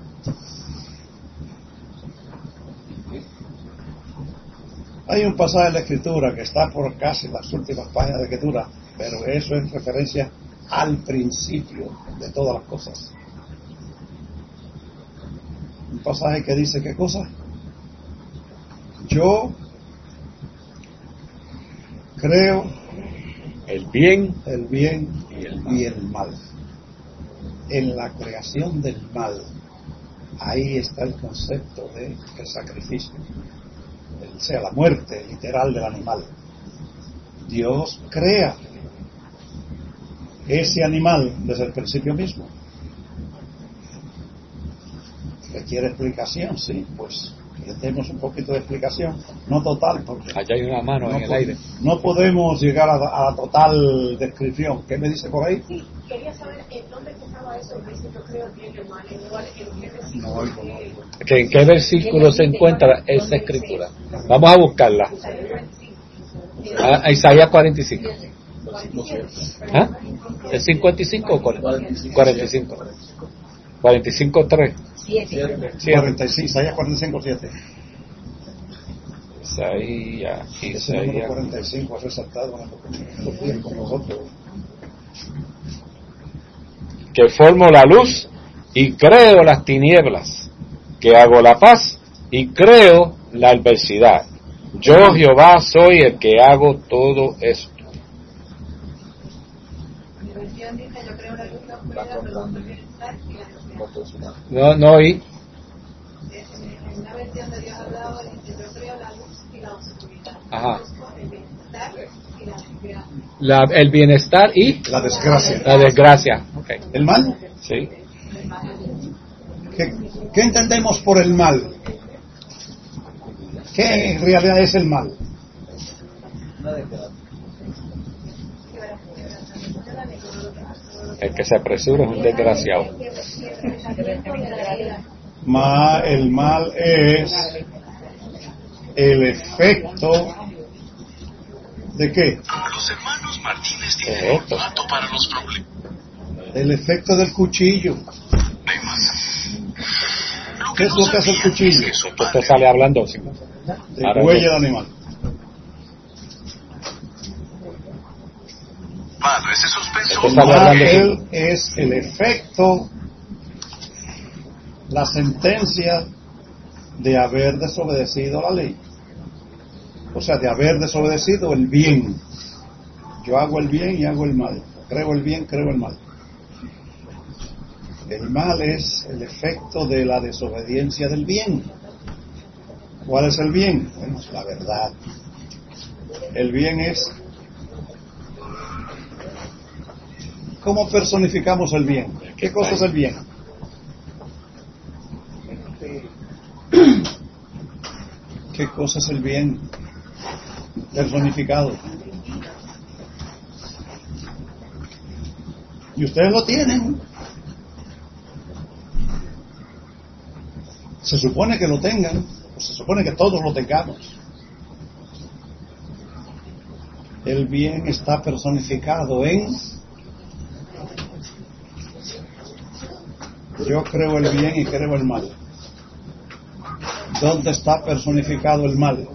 Hay un pasaje en la Escritura que está por casi las últimas páginas de la Escritura, pero eso es referencia al principio de todas las cosas. Un pasaje que dice, ¿qué cosa? Yo creo el bien y el mal. En la creación del mal, ahí está el concepto de el sacrificio, o sea, la muerte literal del animal. Dios crea ese animal desde el principio mismo. ¿Requiere explicación? Sí, pues Tenemos un poquito de explicación, no total, porque Allá hay una mano en el aire. no podemos llegar a la total descripción. ¿Qué me dice por ahí? Sí, quería saber en dónde estaba eso, el principio creo bien el mal, igual en qué versículo. No oigo, no. ¿En qué versículo se encuentra esa escritura? Vamos a buscarla. Isaías 45. ¿Ah? ¿Es 55 o 45? 45, 3. 45, Isaías 45, 7. Isaías. Número 45 ha resaltado con nosotros. Que formo la luz y creo las tinieblas, que hago la paz y creo la adversidad. Yo, Jehová, soy el que hago todo esto. No oí. Ajá. El bienestar y la desgracia. La desgracia. Okay. ¿El mal? Sí. ¿Qué entendemos por el mal? ¿Qué en realidad es el mal? El que se apresura es un desgraciado. El mal es el efecto ¿de qué? Los hermanos Martínez tienen un dato para los problemas. El efecto del cuchillo. ¿Qué es lo que hace el cuchillo? Usted sale hablando. ¿Sí? Huella del animal. Padre, se sospechó. Él es el efecto, la sentencia de haber desobedecido la ley. O sea, de haber desobedecido el bien. Yo hago el bien y hago el mal. Creo el bien, creo el mal. El mal es el efecto de la desobediencia del bien. ¿Cuál es el bien? Bueno, es la verdad. El bien es... ¿Cómo personificamos el bien? ¿Qué cosa es el bien? ¿Qué cosa es el bien personificado? Y ustedes lo tienen. Se supone que lo tengan, o se supone que todos lo tengamos. El bien está personificado en... Yo creo el bien y creo el mal. ¿Dónde está personificado el mal?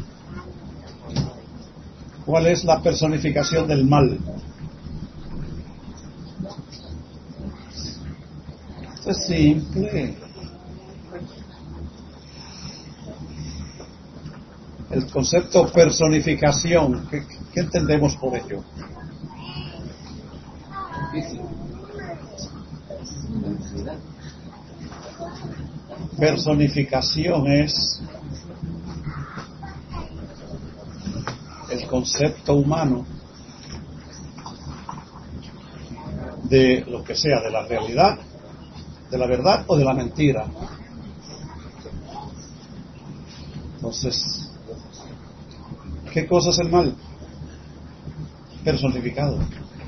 ¿Cuál es la personificación del mal? Esto es simple. El concepto personificación, ¿qué entendemos por ello? Personificación es el concepto humano de lo que sea, de la realidad, de la verdad o de la mentira. Entonces, ¿qué cosa es el mal? Personificado.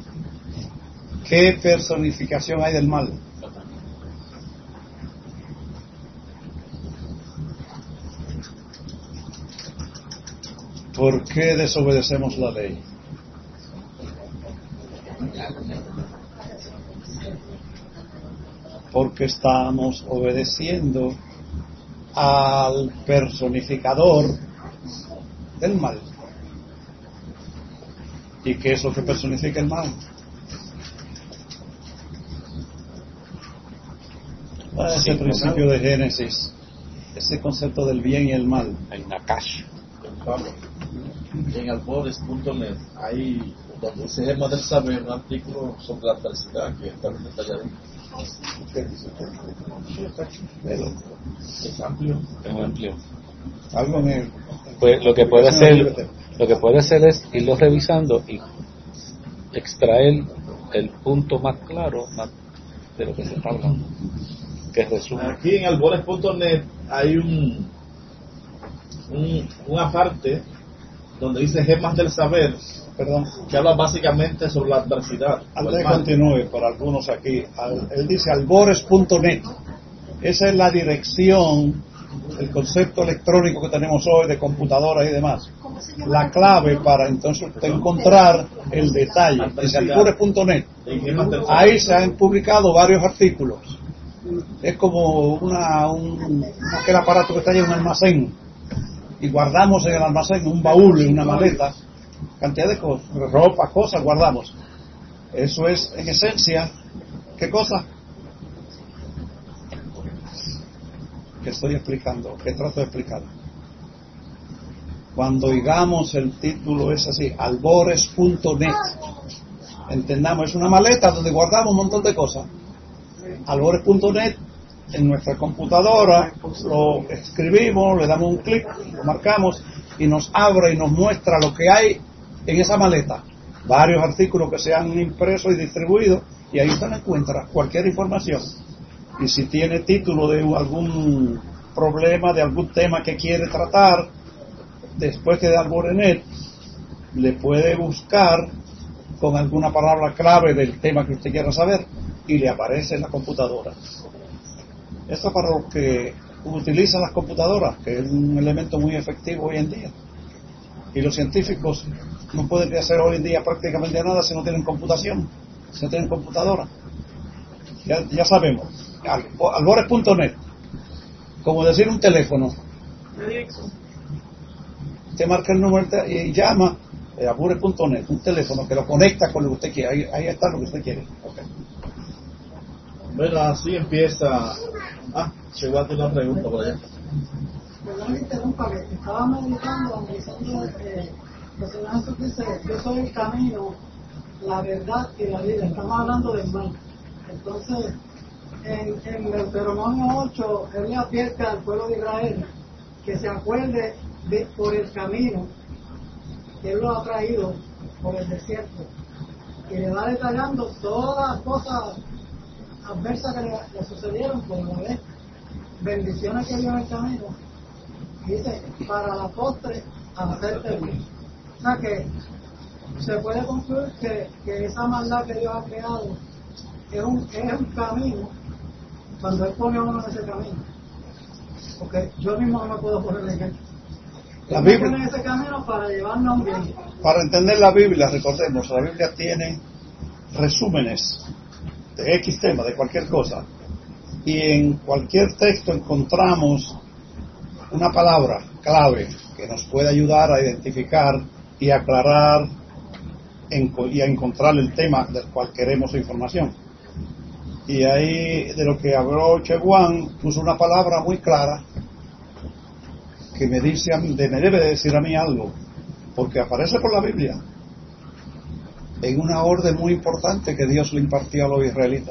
¿Qué personificación hay del mal? ¿Por qué desobedecemos la ley? Porque estamos obedeciendo al personificador del mal. ¿Y qué es lo que personifica el mal? Ese principio de Génesis, ese concepto del bien y el mal. El Nakash. En albores.net hay donde se llama del saber un artículo sobre la adversidad que está detallado. Es amplio. Es muy amplio. Algo en el... Pues lo que puede hacer es irlo revisando y extraer el punto más claro de lo que se está hablando, que es resumen. Aquí en albores.net hay una parte donde dice gemas del saber, que habla básicamente sobre la adversidad. Antes de continúe, por algunos aquí, él dice albores.net. Esa es la dirección, el concepto electrónico que tenemos hoy de computadoras y demás. La clave para entonces encontrar el detalle. Dice albores.net. Ahí se han publicado varios artículos. Es como aquel aparato que está ahí en un almacén. Y guardamos en el almacén un baúl, en una maleta, cantidad de cosas, ropa, cosas guardamos. Eso es, en esencia, ¿qué cosa? Que estoy explicando, que trato de explicar. Cuando oigamos el título es así, albores.net. Entendamos, es una maleta donde guardamos un montón de cosas. Albores.net, en nuestra computadora lo escribimos, le damos un clic, lo marcamos y nos abre y nos muestra lo que hay en esa maleta. Varios artículos que se han impreso y distribuido, y ahí usted encuentra cualquier información. Y si tiene título de algún problema, de algún tema que quiere tratar, después que da Albores.net, le puede buscar con alguna palabra clave del tema que usted quiera saber y le aparece en la computadora. Esto para los que utilizan las computadoras, que es un elemento muy efectivo hoy en día. Y los científicos no pueden hacer hoy en día prácticamente nada si no tienen computación, si no tienen computadora. Ya sabemos. Albores.net, como decir un teléfono. Usted marca el número y llama albores.net, un teléfono que lo conecta con lo que usted quiere. Ahí está lo que usted quiere. Okay. Bueno, así empieza. Llegó a tener una pregunta por allá. Perdón que interrumpa, que estaba meditando, analizando lo que Jesús dice: yo soy el camino, la verdad y la vida. Estamos hablando del mal. Entonces, en Deuteronomio 8, él le advierte al pueblo de Israel que se acuerde por el camino que él lo ha traído por el desierto, y le va detallando todas las cosas adversas que le sucedieron, por la vez bendiciones que vio en el camino, y dice: para la postre hacerte bien. O sea que se puede concluir que esa maldad que Dios ha creado es un camino cuando Él pone a uno en ese camino, porque yo mismo no me puedo poner en él. La Biblia pone ese camino para llevarnos a un bien. Para entender la Biblia, recordemos, la Biblia tiene resúmenes de X tema, de cualquier cosa, y en cualquier texto encontramos una palabra clave que nos puede ayudar a identificar y aclarar y a encontrar el tema del cual queremos información. Y ahí, de lo que habló Cheguán, puso una palabra muy clara que me dice a mí, me debe de decir a mí algo, porque aparece por la Biblia en una orden muy importante que Dios le impartió a los israelitas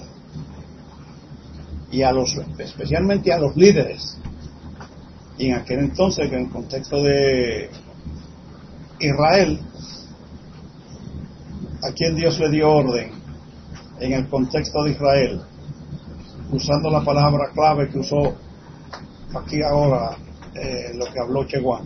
y especialmente a los líderes. Y en aquel entonces, en el contexto de Israel, a quien Dios le dio orden en el contexto de Israel, usando la palabra clave que usó aquí ahora, lo que habló Cheguán,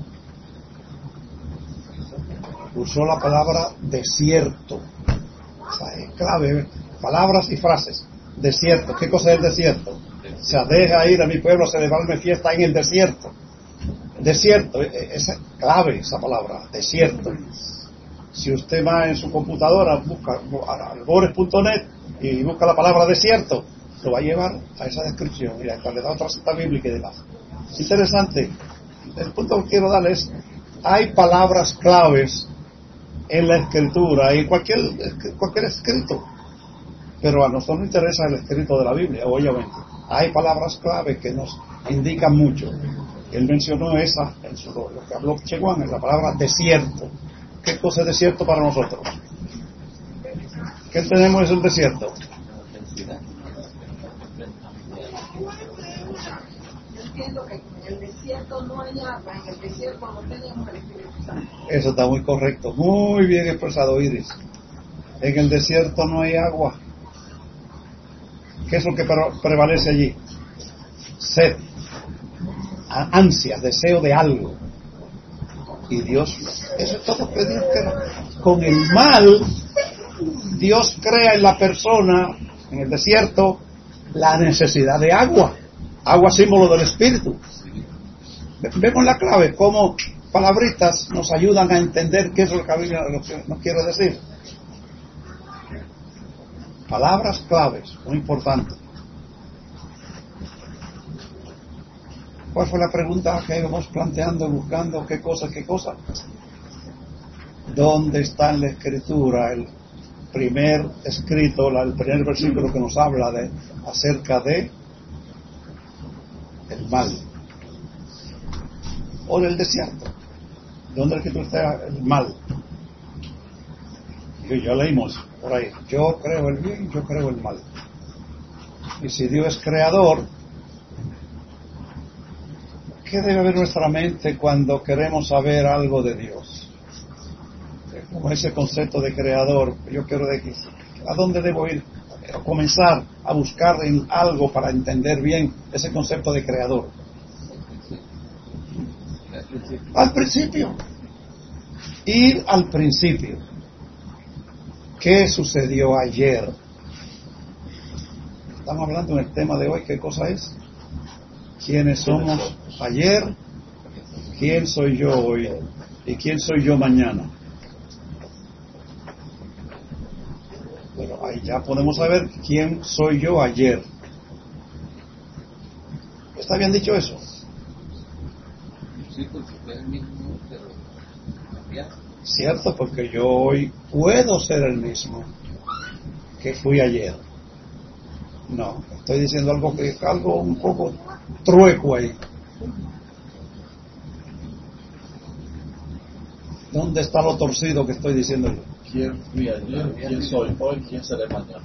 usó la palabra desierto. O sea, es clave, palabras y frases. Desierto, ¿qué cosa es el desierto? O sea, deja ir a mi pueblo a celebrarme fiesta en el desierto. Desierto, es clave esa palabra, desierto. Si usted va en su computadora, busca albores.net y busca la palabra desierto, lo va a llevar a esa descripción y hasta le da otra cita bíblica y demás. Interesante. El punto que quiero darle es: hay palabras claves en la escritura, en cualquier escrito, pero a nosotros nos interesa el escrito de la Biblia, obviamente. Hay palabras claves que nos indican mucho. Él mencionó esa, lo que habló Cheguán, en la palabra desierto. ¿Qué cosa es desierto para nosotros? ¿Qué tenemos en el desierto? Yo entiendo que en el desierto no hay agua, en el desierto no tenemos el Espíritu Santo. Eso está muy correcto, muy bien expresado, Iris. En el desierto no hay agua. ¿Qué es lo que prevalece allí? Sed, ansia, deseo de algo. Y Dios, eso es todo que Dios crea. Con el mal, Dios crea en la persona, en el desierto, la necesidad de agua. Agua símbolo del Espíritu. Vemos la clave, cómo palabritas nos ayudan a entender qué es lo que la Biblia nos quiere decir. Palabras claves, muy importantes. ¿Cuál fue la pregunta que íbamos planteando, buscando? ¿Qué cosa? ¿Dónde está en la Escritura el primer escrito, el primer versículo que nos habla acerca de el mal? O del desierto. ¿Dónde es que está el mal? Ya leímos por ahí. Yo creo el bien, yo creo el mal. Y si Dios es creador, ¿qué debe haber en nuestra mente cuando queremos saber algo de Dios? Como ese concepto de creador, yo quiero decir, ¿a dónde debo ir? A comenzar a buscar en algo para entender bien ese concepto de creador. Al principio. Ir al principio. ¿Qué sucedió ayer? Estamos hablando en el tema de hoy, ¿qué cosa es? ¿Quiénes somos ayer? ¿Quién soy yo hoy? ¿Y quién soy yo mañana? Bueno, ahí ya podemos saber quién soy yo ayer. ¿Está bien dicho eso? Sí, porque fue el mismo, pero cambiado. Cierto, porque yo hoy puedo ser el mismo que fui ayer. No, estoy diciendo algo un poco trueco ahí. ¿Dónde está lo torcido que estoy diciendo yo? ¿Quién fui ayer? ¿Quién soy hoy? ¿Quién seré mañana?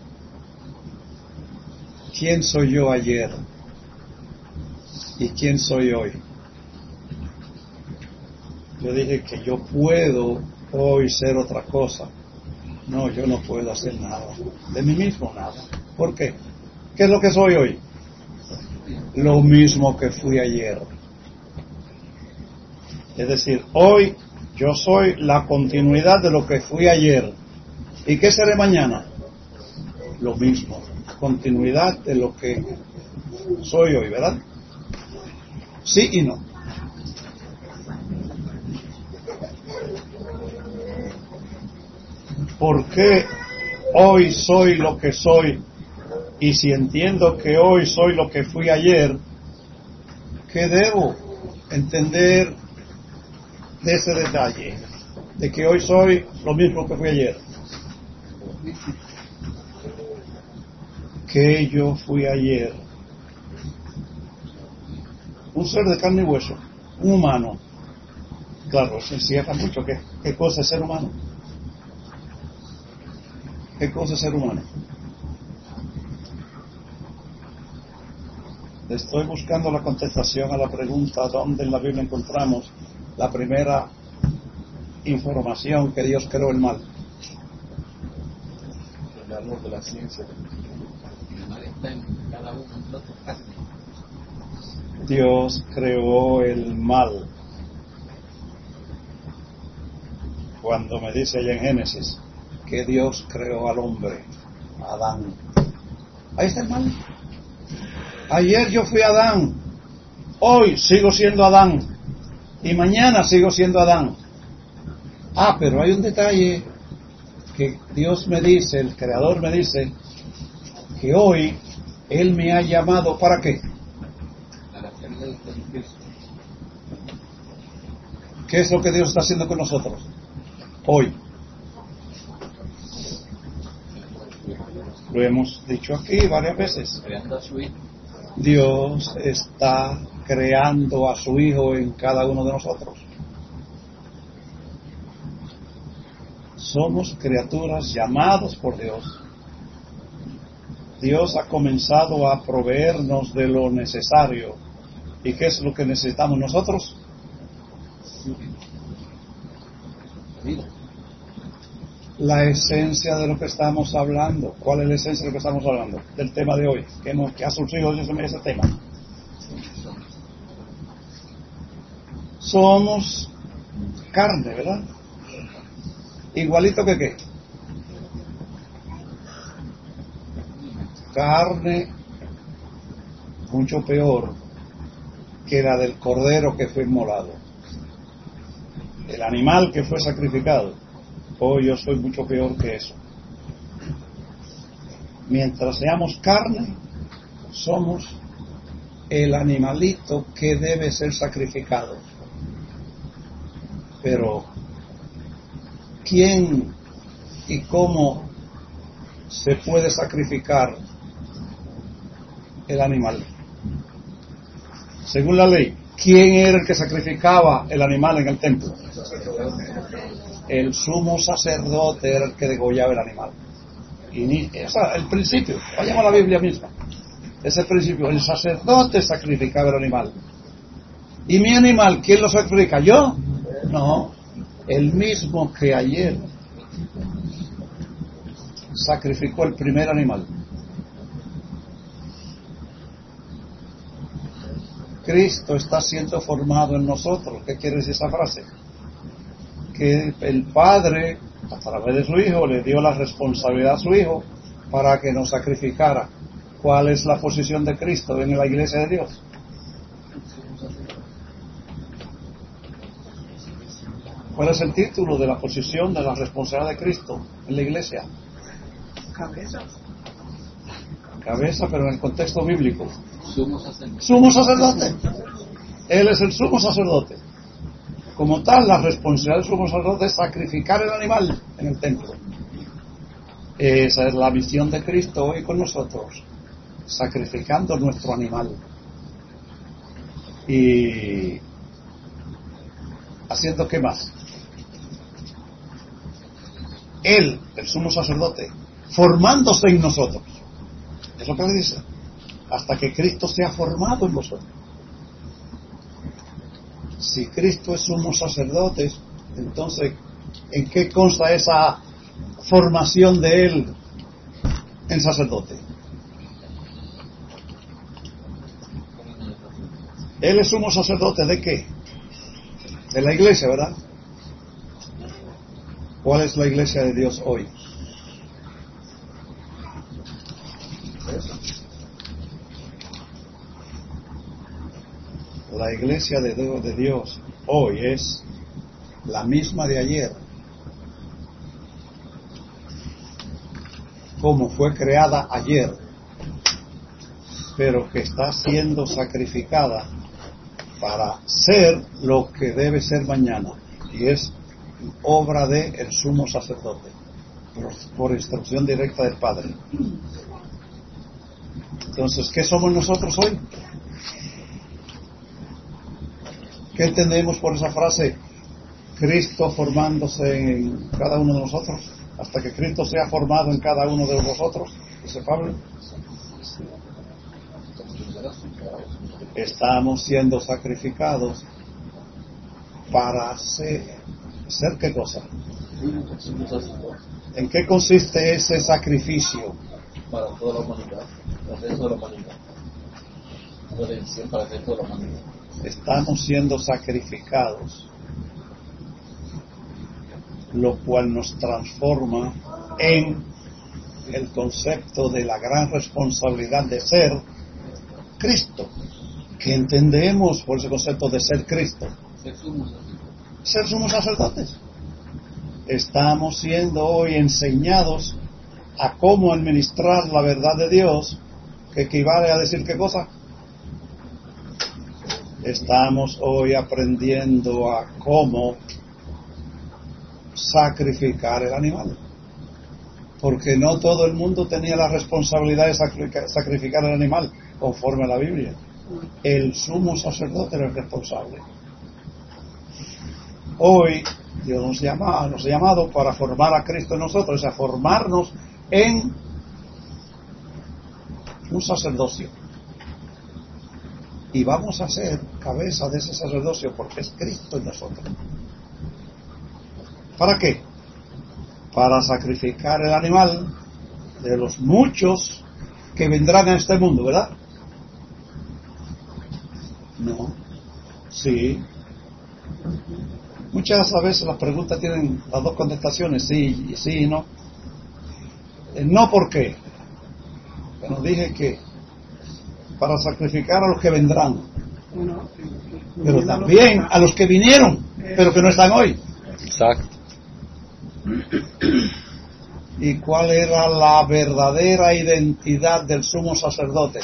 ¿Quién soy yo ayer? ¿Y quién soy hoy? Yo dije que yo puedo hoy ser otra cosa. No, yo no puedo hacer nada. De mí mismo nada. ¿Por qué? ¿Qué es lo que soy hoy? Lo mismo que fui ayer. Es decir, hoy yo soy la continuidad de lo que fui ayer. ¿Y qué seré mañana? Lo mismo. Continuidad de lo que soy hoy, ¿verdad? Sí y no. ¿Por qué hoy soy lo que soy? Y si entiendo que hoy soy lo que fui ayer, ¿qué debo entender de ese detalle? De que hoy soy lo mismo que fui ayer. Que yo fui ayer. Un ser de carne y hueso. Un humano. Claro, se encierra mucho. ¿Qué cosa es ser humano? ¿Qué cosa es ser humano? Estoy buscando la contestación a la pregunta ¿dónde en la Biblia encontramos la primera información que Dios creó el mal? El árbol de la ciencia. El mal está en cada uno de nosotros. Dios creó el mal. Cuando me dice allá en Génesis que Dios creó al hombre, Adán. Ahí está el mal. Ayer yo fui Adán, hoy sigo siendo Adán y mañana sigo siendo Adán. Pero hay un detalle que Dios me dice, el Creador me dice, que hoy Él me ha llamado ¿para qué? Para hacerle el servicio. ¿Qué es lo que Dios está haciendo con nosotros hoy? Lo hemos dicho aquí varias veces. Creando a su hijo. Dios está creando a su Hijo en cada uno de nosotros. Somos criaturas llamados por Dios. Dios ha comenzado a proveernos de lo necesario. ¿Y qué es lo que necesitamos nosotros? La esencia de lo que estamos hablando. ¿Cuál es la esencia de lo que estamos hablando? Del tema de hoy. ¿Qué ha surgido de ese tema? Somos carne, ¿verdad? Igualito que qué. Carne mucho peor que la del cordero que fue inmolado, el animal que fue sacrificado. Oh, yo soy mucho peor que eso. Mientras seamos carne, somos el animalito que debe ser sacrificado. Pero ¿quién y cómo se puede sacrificar el animal? Según la ley, ¿quién era el que sacrificaba el animal en el templo? El sumo sacerdote era el que degollaba el animal. Y el principio, vayamos a la Biblia misma. Ese principio, el sacerdote sacrificaba el animal. ¿Y mi animal quién lo sacrifica? ¿Yo? No, el mismo que ayer sacrificó el primer animal. Cristo está siendo formado en nosotros. ¿Qué quiere decir esa frase? Que el Padre, a través de su Hijo, le dio la responsabilidad a su Hijo para que nos sacrificara. ¿Cuál es la posición de Cristo en la iglesia de Dios? ¿Cuál es el título de la posición de la responsabilidad de Cristo en la iglesia? Cabeza. Cabeza, pero en el contexto bíblico. Sumo sacerdote. Sumo sacerdote. Él es el sumo sacerdote. Como tal, la responsabilidad del sumo sacerdote es sacrificar el animal en el templo. Esa es la visión de Cristo hoy con nosotros, sacrificando nuestro animal. Y haciendo ¿qué más? Él, el sumo sacerdote, formándose en nosotros. Es lo que le dice. Hasta que Cristo sea formado en vosotros. Si Cristo es sumo sacerdote, entonces, ¿en qué consta esa formación de Él en sacerdote? Él es sumo sacerdote ¿de qué? De la iglesia, ¿verdad? ¿Cuál es la iglesia de Dios hoy? La iglesia de Dios hoy es la misma de ayer, como fue creada ayer, pero que está siendo sacrificada para ser lo que debe ser mañana, y es obra de el sumo sacerdote, por instrucción directa del Padre. Entonces, ¿qué somos nosotros hoy? ¿Qué entendemos por esa frase? Cristo formándose en cada uno de nosotros, hasta que Cristo sea formado en cada uno de vosotros, dice Pablo. Estamos siendo sacrificados para ser ¿qué cosa? ¿En qué consiste ese sacrificio? Para toda la humanidad, para el resto de la humanidad. Redención para el resto de la humanidad. Estamos siendo sacrificados, lo cual nos transforma en el concepto de la gran responsabilidad de ser Cristo, que entendemos por ese concepto de ser Cristo. Ser sumos sacerdotes. Estamos siendo hoy enseñados a cómo administrar la verdad de Dios, que equivale a decir ¿qué cosa? Estamos hoy aprendiendo a cómo sacrificar el animal, porque no todo el mundo tenía la responsabilidad de sacrificar el animal conforme a la Biblia. El sumo sacerdote era el responsable. Hoy Dios nos ha llamado para formar a Cristo en nosotros, o sea, formarnos en un sacerdocio. Y vamos a ser cabeza de ese sacerdocio porque es Cristo en nosotros. ¿Para qué? Para sacrificar el animal de los muchos que vendrán a este mundo, ¿verdad? No. Sí. Muchas veces las preguntas tienen las dos contestaciones, sí y no. No, ¿por qué? Bueno, dije que para sacrificar a los que vendrán, pero también a los que vinieron, pero que no están hoy. Exacto. ¿Y cuál era la verdadera identidad del sumo sacerdote?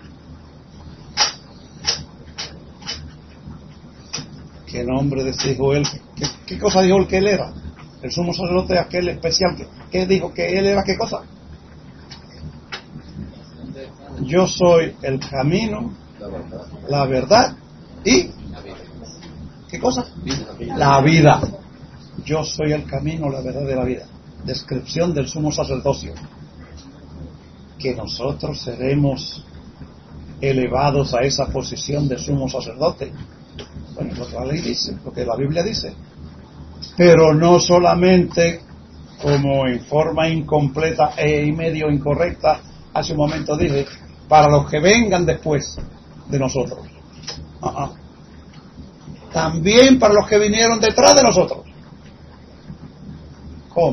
¿Qué nombre dijo él? ¿Qué cosa dijo él que él era? El sumo sacerdote, aquel especial. ¿Qué dijo que él era? ¿Qué cosa? Yo soy el camino, la verdad y... ¿qué cosa? La vida. Yo soy el camino, la verdad y la vida. Descripción del sumo sacerdocio. Que nosotros seremos elevados a esa posición de sumo sacerdote. Bueno, lo que la ley dice, lo que la Biblia dice. Pero no solamente como en forma incompleta y medio incorrecta, hace un momento dije, para los que vengan después de nosotros. También para los que vinieron detrás de nosotros. ¿Cómo?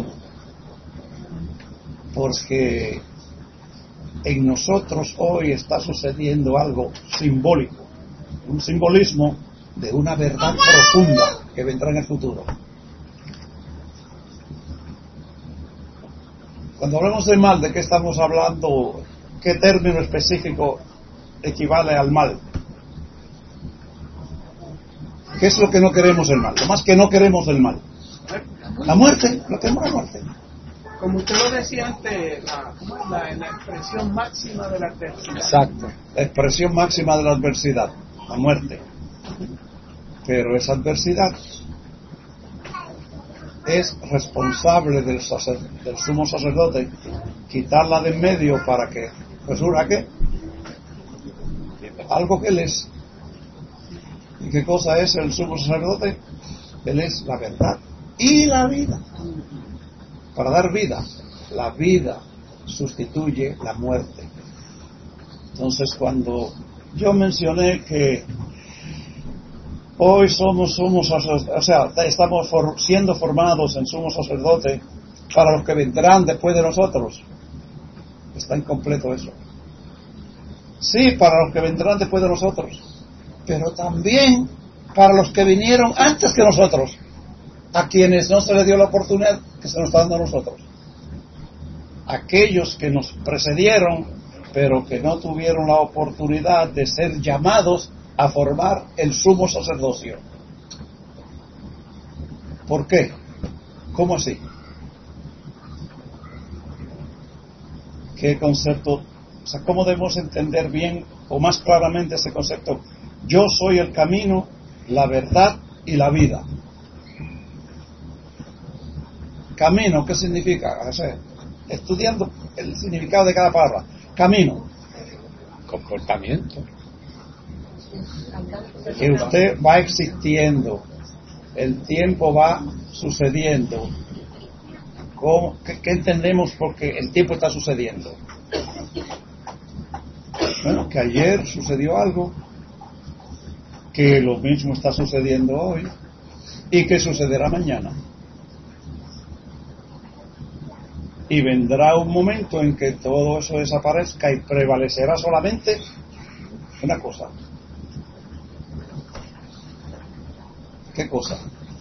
Porque en nosotros hoy está sucediendo algo simbólico, un simbolismo de una verdad profunda que vendrá en el futuro. Cuando hablamos de mal, ¿de qué estamos hablando? ¿Qué término específico equivale al mal? ¿Qué es lo que no queremos del mal? Lo más que no queremos del mal. La muerte, lo que es la muerte. Como usted lo decía antes, la expresión máxima de la adversidad. Exacto, la expresión máxima de la adversidad, la muerte. Pero esa adversidad es responsable del sumo sacerdote quitarla de en medio para que resurja ¿qué? Algo que él es. ¿Y qué cosa es el sumo sacerdote? Él es la verdad y la vida. Para dar vida, la vida sustituye la muerte. Entonces, cuando yo mencioné que hoy somos sumos sacerdotes, o sea, estamos siendo formados en sumo sacerdote para los que vendrán después de nosotros, está incompleto eso. Sí, para los que vendrán después de nosotros, pero también para los que vinieron antes que nosotros, a quienes no se les dio la oportunidad que se nos está dando a nosotros. Aquellos que nos precedieron, pero que no tuvieron la oportunidad de ser llamados a formar el sumo sacerdocio. ¿Por qué? ¿Cómo así? ¿Qué concepto? O sea, ¿cómo debemos entender bien o más claramente ese concepto? Yo soy el camino, la verdad y la vida. Camino, ¿qué significa? O sea, estudiando el significado de cada palabra. Camino. Comportamiento. Que usted va existiendo, el tiempo va sucediendo. ¿Qué entendemos porque el tiempo está sucediendo? Bueno, que ayer sucedió algo, que lo mismo está sucediendo hoy y que sucederá mañana. Y vendrá un momento en que todo eso desaparezca y prevalecerá solamente una cosa. ¿Qué cosa?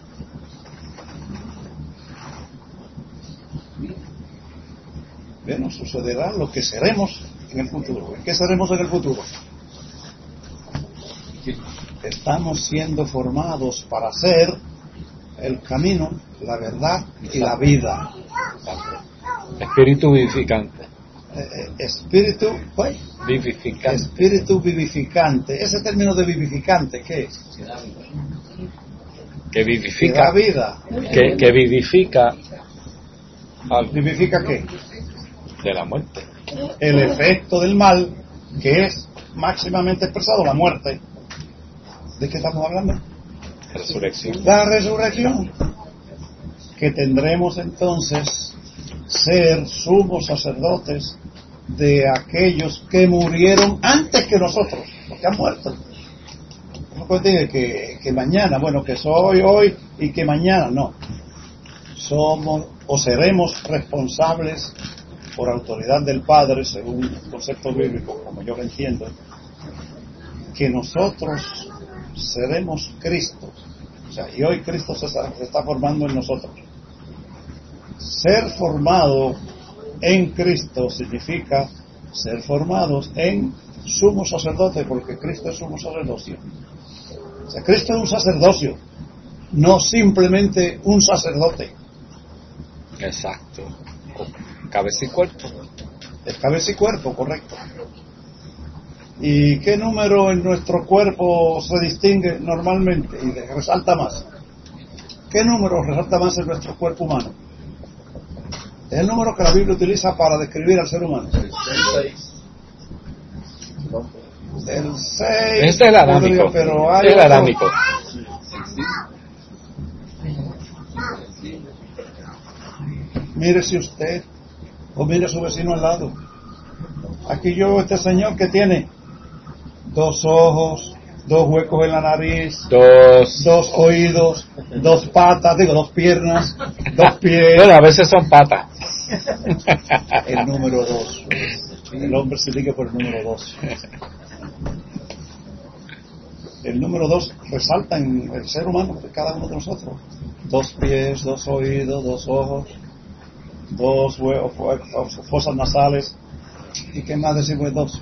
Bueno, sucederá lo que seremos en el futuro. ¿Qué seremos en el futuro? Estamos siendo formados para ser el camino, la verdad y la vida. Espíritu vivificante. Espíritu, ¿qué? Vivificante. Espíritu vivificante. Ese término de vivificante, ¿qué es? Que vivifica. Que da vida. Que vivifica. ¿Vivifica qué? De la muerte. El efecto del mal, que es máximamente expresado, la muerte. ¿De qué estamos hablando? Resurrección. La resurrección. Que tendremos entonces ser sumos sacerdotes de aquellos que murieron antes que nosotros, porque han muerto. Tampoco dije que mañana, bueno, que soy hoy y que mañana, no. Somos o seremos responsables por autoridad del Padre, según el concepto bíblico, como yo lo entiendo, que nosotros seremos Cristo. O sea, y hoy Cristo se está formando en nosotros. Ser formado en Cristo significa ser formados en sumo sacerdote, porque Cristo es sumo sacerdocio. O sea, Cristo es un sacerdocio, no simplemente un sacerdote. Exacto. Cabeza y cuerpo. Es cabeza y cuerpo, correcto. ¿Y qué número en nuestro cuerpo se distingue normalmente y resalta más? ¿Qué número resalta más en nuestro cuerpo humano? Es el número que la Biblia utiliza para describir al ser humano. El 6. Este es el adámico. Pero este es el adámico. Mírese usted, o mire a su vecino al lado. Aquí yo veo este señor que tiene 2 ojos, 2 huecos en la nariz, 2 oídos, 2 patas, 2 piernas, 2 pies. Bueno, a veces son patas. El número 2. El hombre se liga por el número 2. El número 2 resalta en el ser humano de cada uno de nosotros. 2 pies, 2 oídos, 2 ojos, 2 fosas nasales. ¿Y qué más decimos de 2?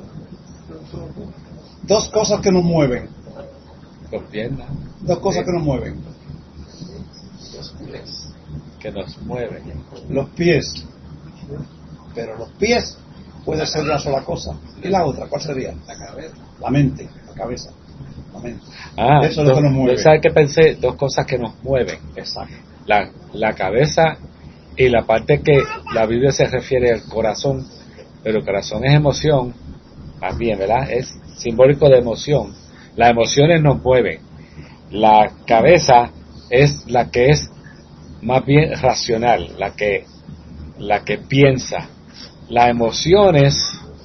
2 cosas que nos mueven. 2 piernas. 2 cosas que nos mueven. 2 pies que nos mueven. Los pies. Pero los pies puede ser una sola cosa. ¿Y la otra? ¿Cuál sería? La cabeza. La mente, la cabeza. La mente. Eso es lo que nos mueve. ¿Sabes qué pensé? 2 cosas que nos mueven. Exacto. La cabeza y la parte que la Biblia se refiere al corazón, pero el corazón es emoción, también, ¿verdad? Es simbólico de emoción. Las emociones nos mueven. La cabeza es la que es más bien racional, la que piensa. Las emociones,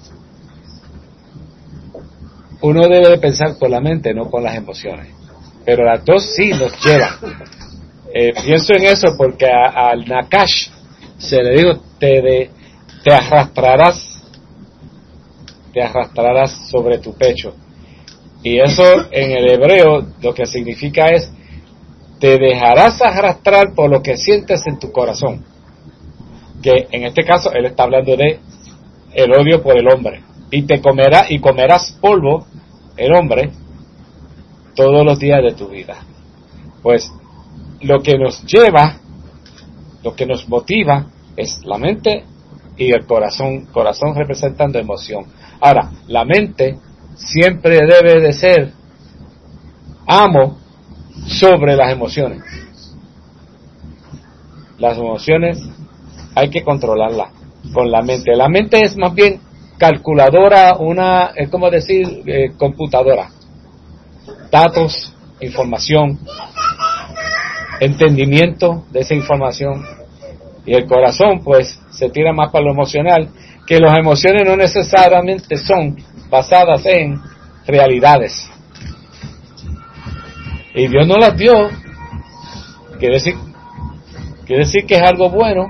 uno debe de pensar con la mente, no con las emociones. Pero las dos sí nos llevan. Pienso en eso porque al Nakash se le dijo, te arrastrarás sobre tu pecho. Y eso en el hebreo lo que significa es, te dejarás arrastrar por lo que sientes en tu corazón. Que en este caso él está hablando de el odio por el hombre. Y comerás polvo, el hombre, todos los días de tu vida. Pues lo que nos lleva, lo que nos motiva es la mente y el corazón representando emoción. Ahora, la mente siempre debe de ser amo sobre las emociones. Las emociones hay que controlarlas con la mente. La mente es más bien calculadora, es como decir computadora. Datos, información, entendimiento de esa información. Y el corazón pues se tira más para lo emocional, que las emociones no necesariamente son basadas en realidades. Y Dios no las dio, quiere decir que es algo bueno.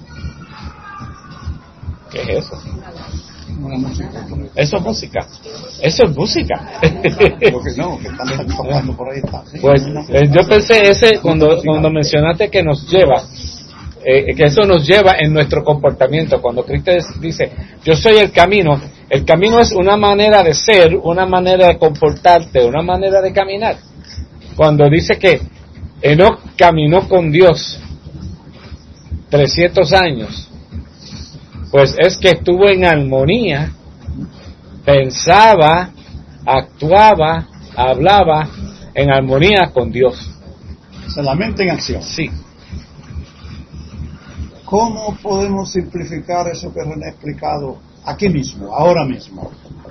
¿Qué es eso? Una música. Eso es música. Eso es música. Porque no, que están tocando por ahí. Sí, pues yo pensé cuando mencionaste que nos lleva, que eso nos lleva en nuestro comportamiento. Cuando Cristo dice, yo soy el camino es una manera de ser, una manera de comportarte, una manera de caminar. Cuando dice que Enoc caminó con Dios 300 años, pues es que estuvo en armonía, pensaba, actuaba, hablaba en armonía con Dios. Se la mente en acción. Sí. ¿Cómo podemos simplificar eso que René ha explicado aquí mismo, ahora mismo?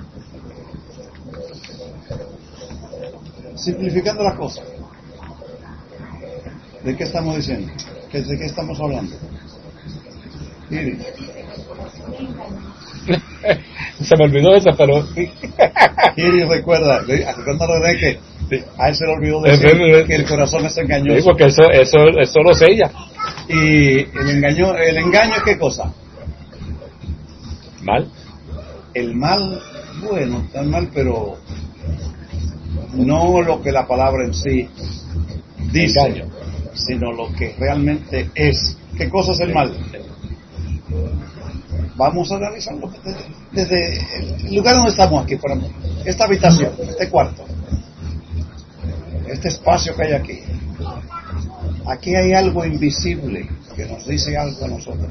Simplificando la cosa. ¿De qué estamos diciendo? ¿De qué estamos hablando? Iris. Se me olvidó eso, pero Iris recuerda a René que Sí. A él se le olvidó decir que el corazón es engañoso. Sí, porque eso lo sella. Y el engaño es ¿qué cosa? Mal. El mal, bueno, está mal, pero no lo que la palabra en sí dice, Engaño. sino lo que realmente es. ¿Qué cosa es el mal? Vamos a analizarlo desde el lugar donde estamos aquí, por ejemplo, esta habitación, este cuarto, este espacio que hay aquí. Aquí hay algo invisible que nos dice algo a nosotros.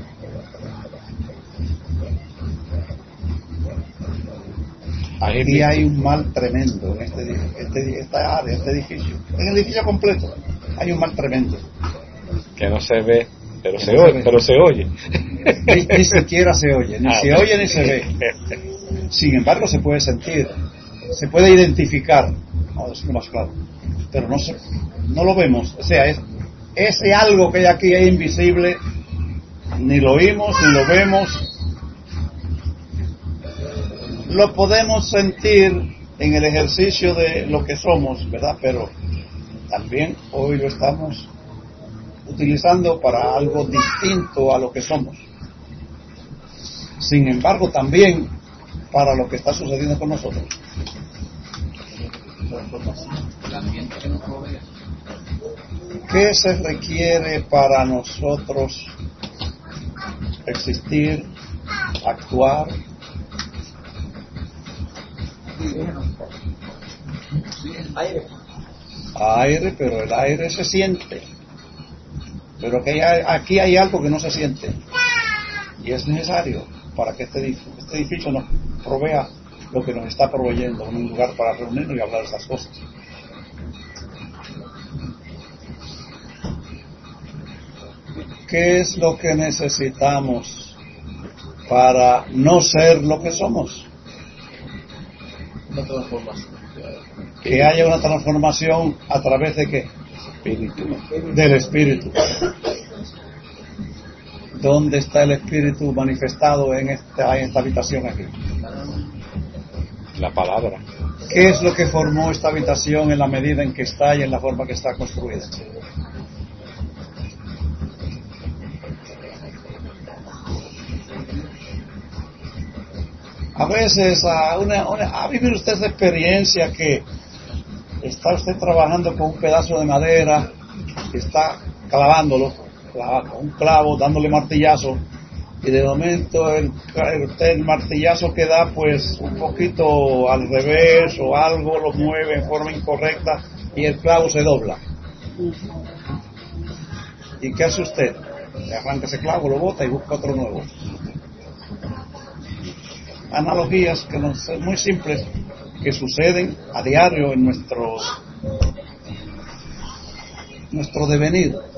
Aquí hay un mal tremendo en esta área, este edificio. En el edificio completo hay un mal tremendo. Que no se ve, pero se oye. Ni siquiera se oye, ni se oye ni se ve. Sin embargo, se puede sentir, se puede identificar, vamos a decirlo más claro, pero no lo vemos. O sea, ese algo que hay aquí es invisible, ni lo oímos, ni lo vemos. Lo podemos sentir en el ejercicio de lo que somos, ¿verdad? Pero también hoy lo estamos utilizando para algo distinto a lo que somos. Sin embargo, también para lo que está sucediendo con nosotros. ¿Qué se requiere para nosotros existir, actuar? Aire, pero el aire se siente. Pero aquí hay algo que no se siente. Y es necesario para que este edificio nos provea lo que nos está proveyendo, un lugar para reunirnos y hablar de estas cosas. ¿Qué es lo que necesitamos para no ser lo que somos? Una transformación. Que haya una transformación a través de ¿qué? Espíritu. Del Espíritu. ¿Dónde está el Espíritu manifestado en esta habitación aquí? La palabra. ¿Qué es lo que formó esta habitación en la medida en que está y en la forma que está construida? A veces ha vivido usted esa experiencia que está usted trabajando con un pedazo de madera, que está clavándolo, con un clavo, dándole martillazo, y de momento el martillazo que da pues un poquito al revés o algo lo mueve en forma incorrecta y el clavo se dobla. ¿Y qué hace usted? Le arranca ese clavo, lo bota y busca otro nuevo. Analogías que no son muy simples, que suceden a diario en nuestro devenir.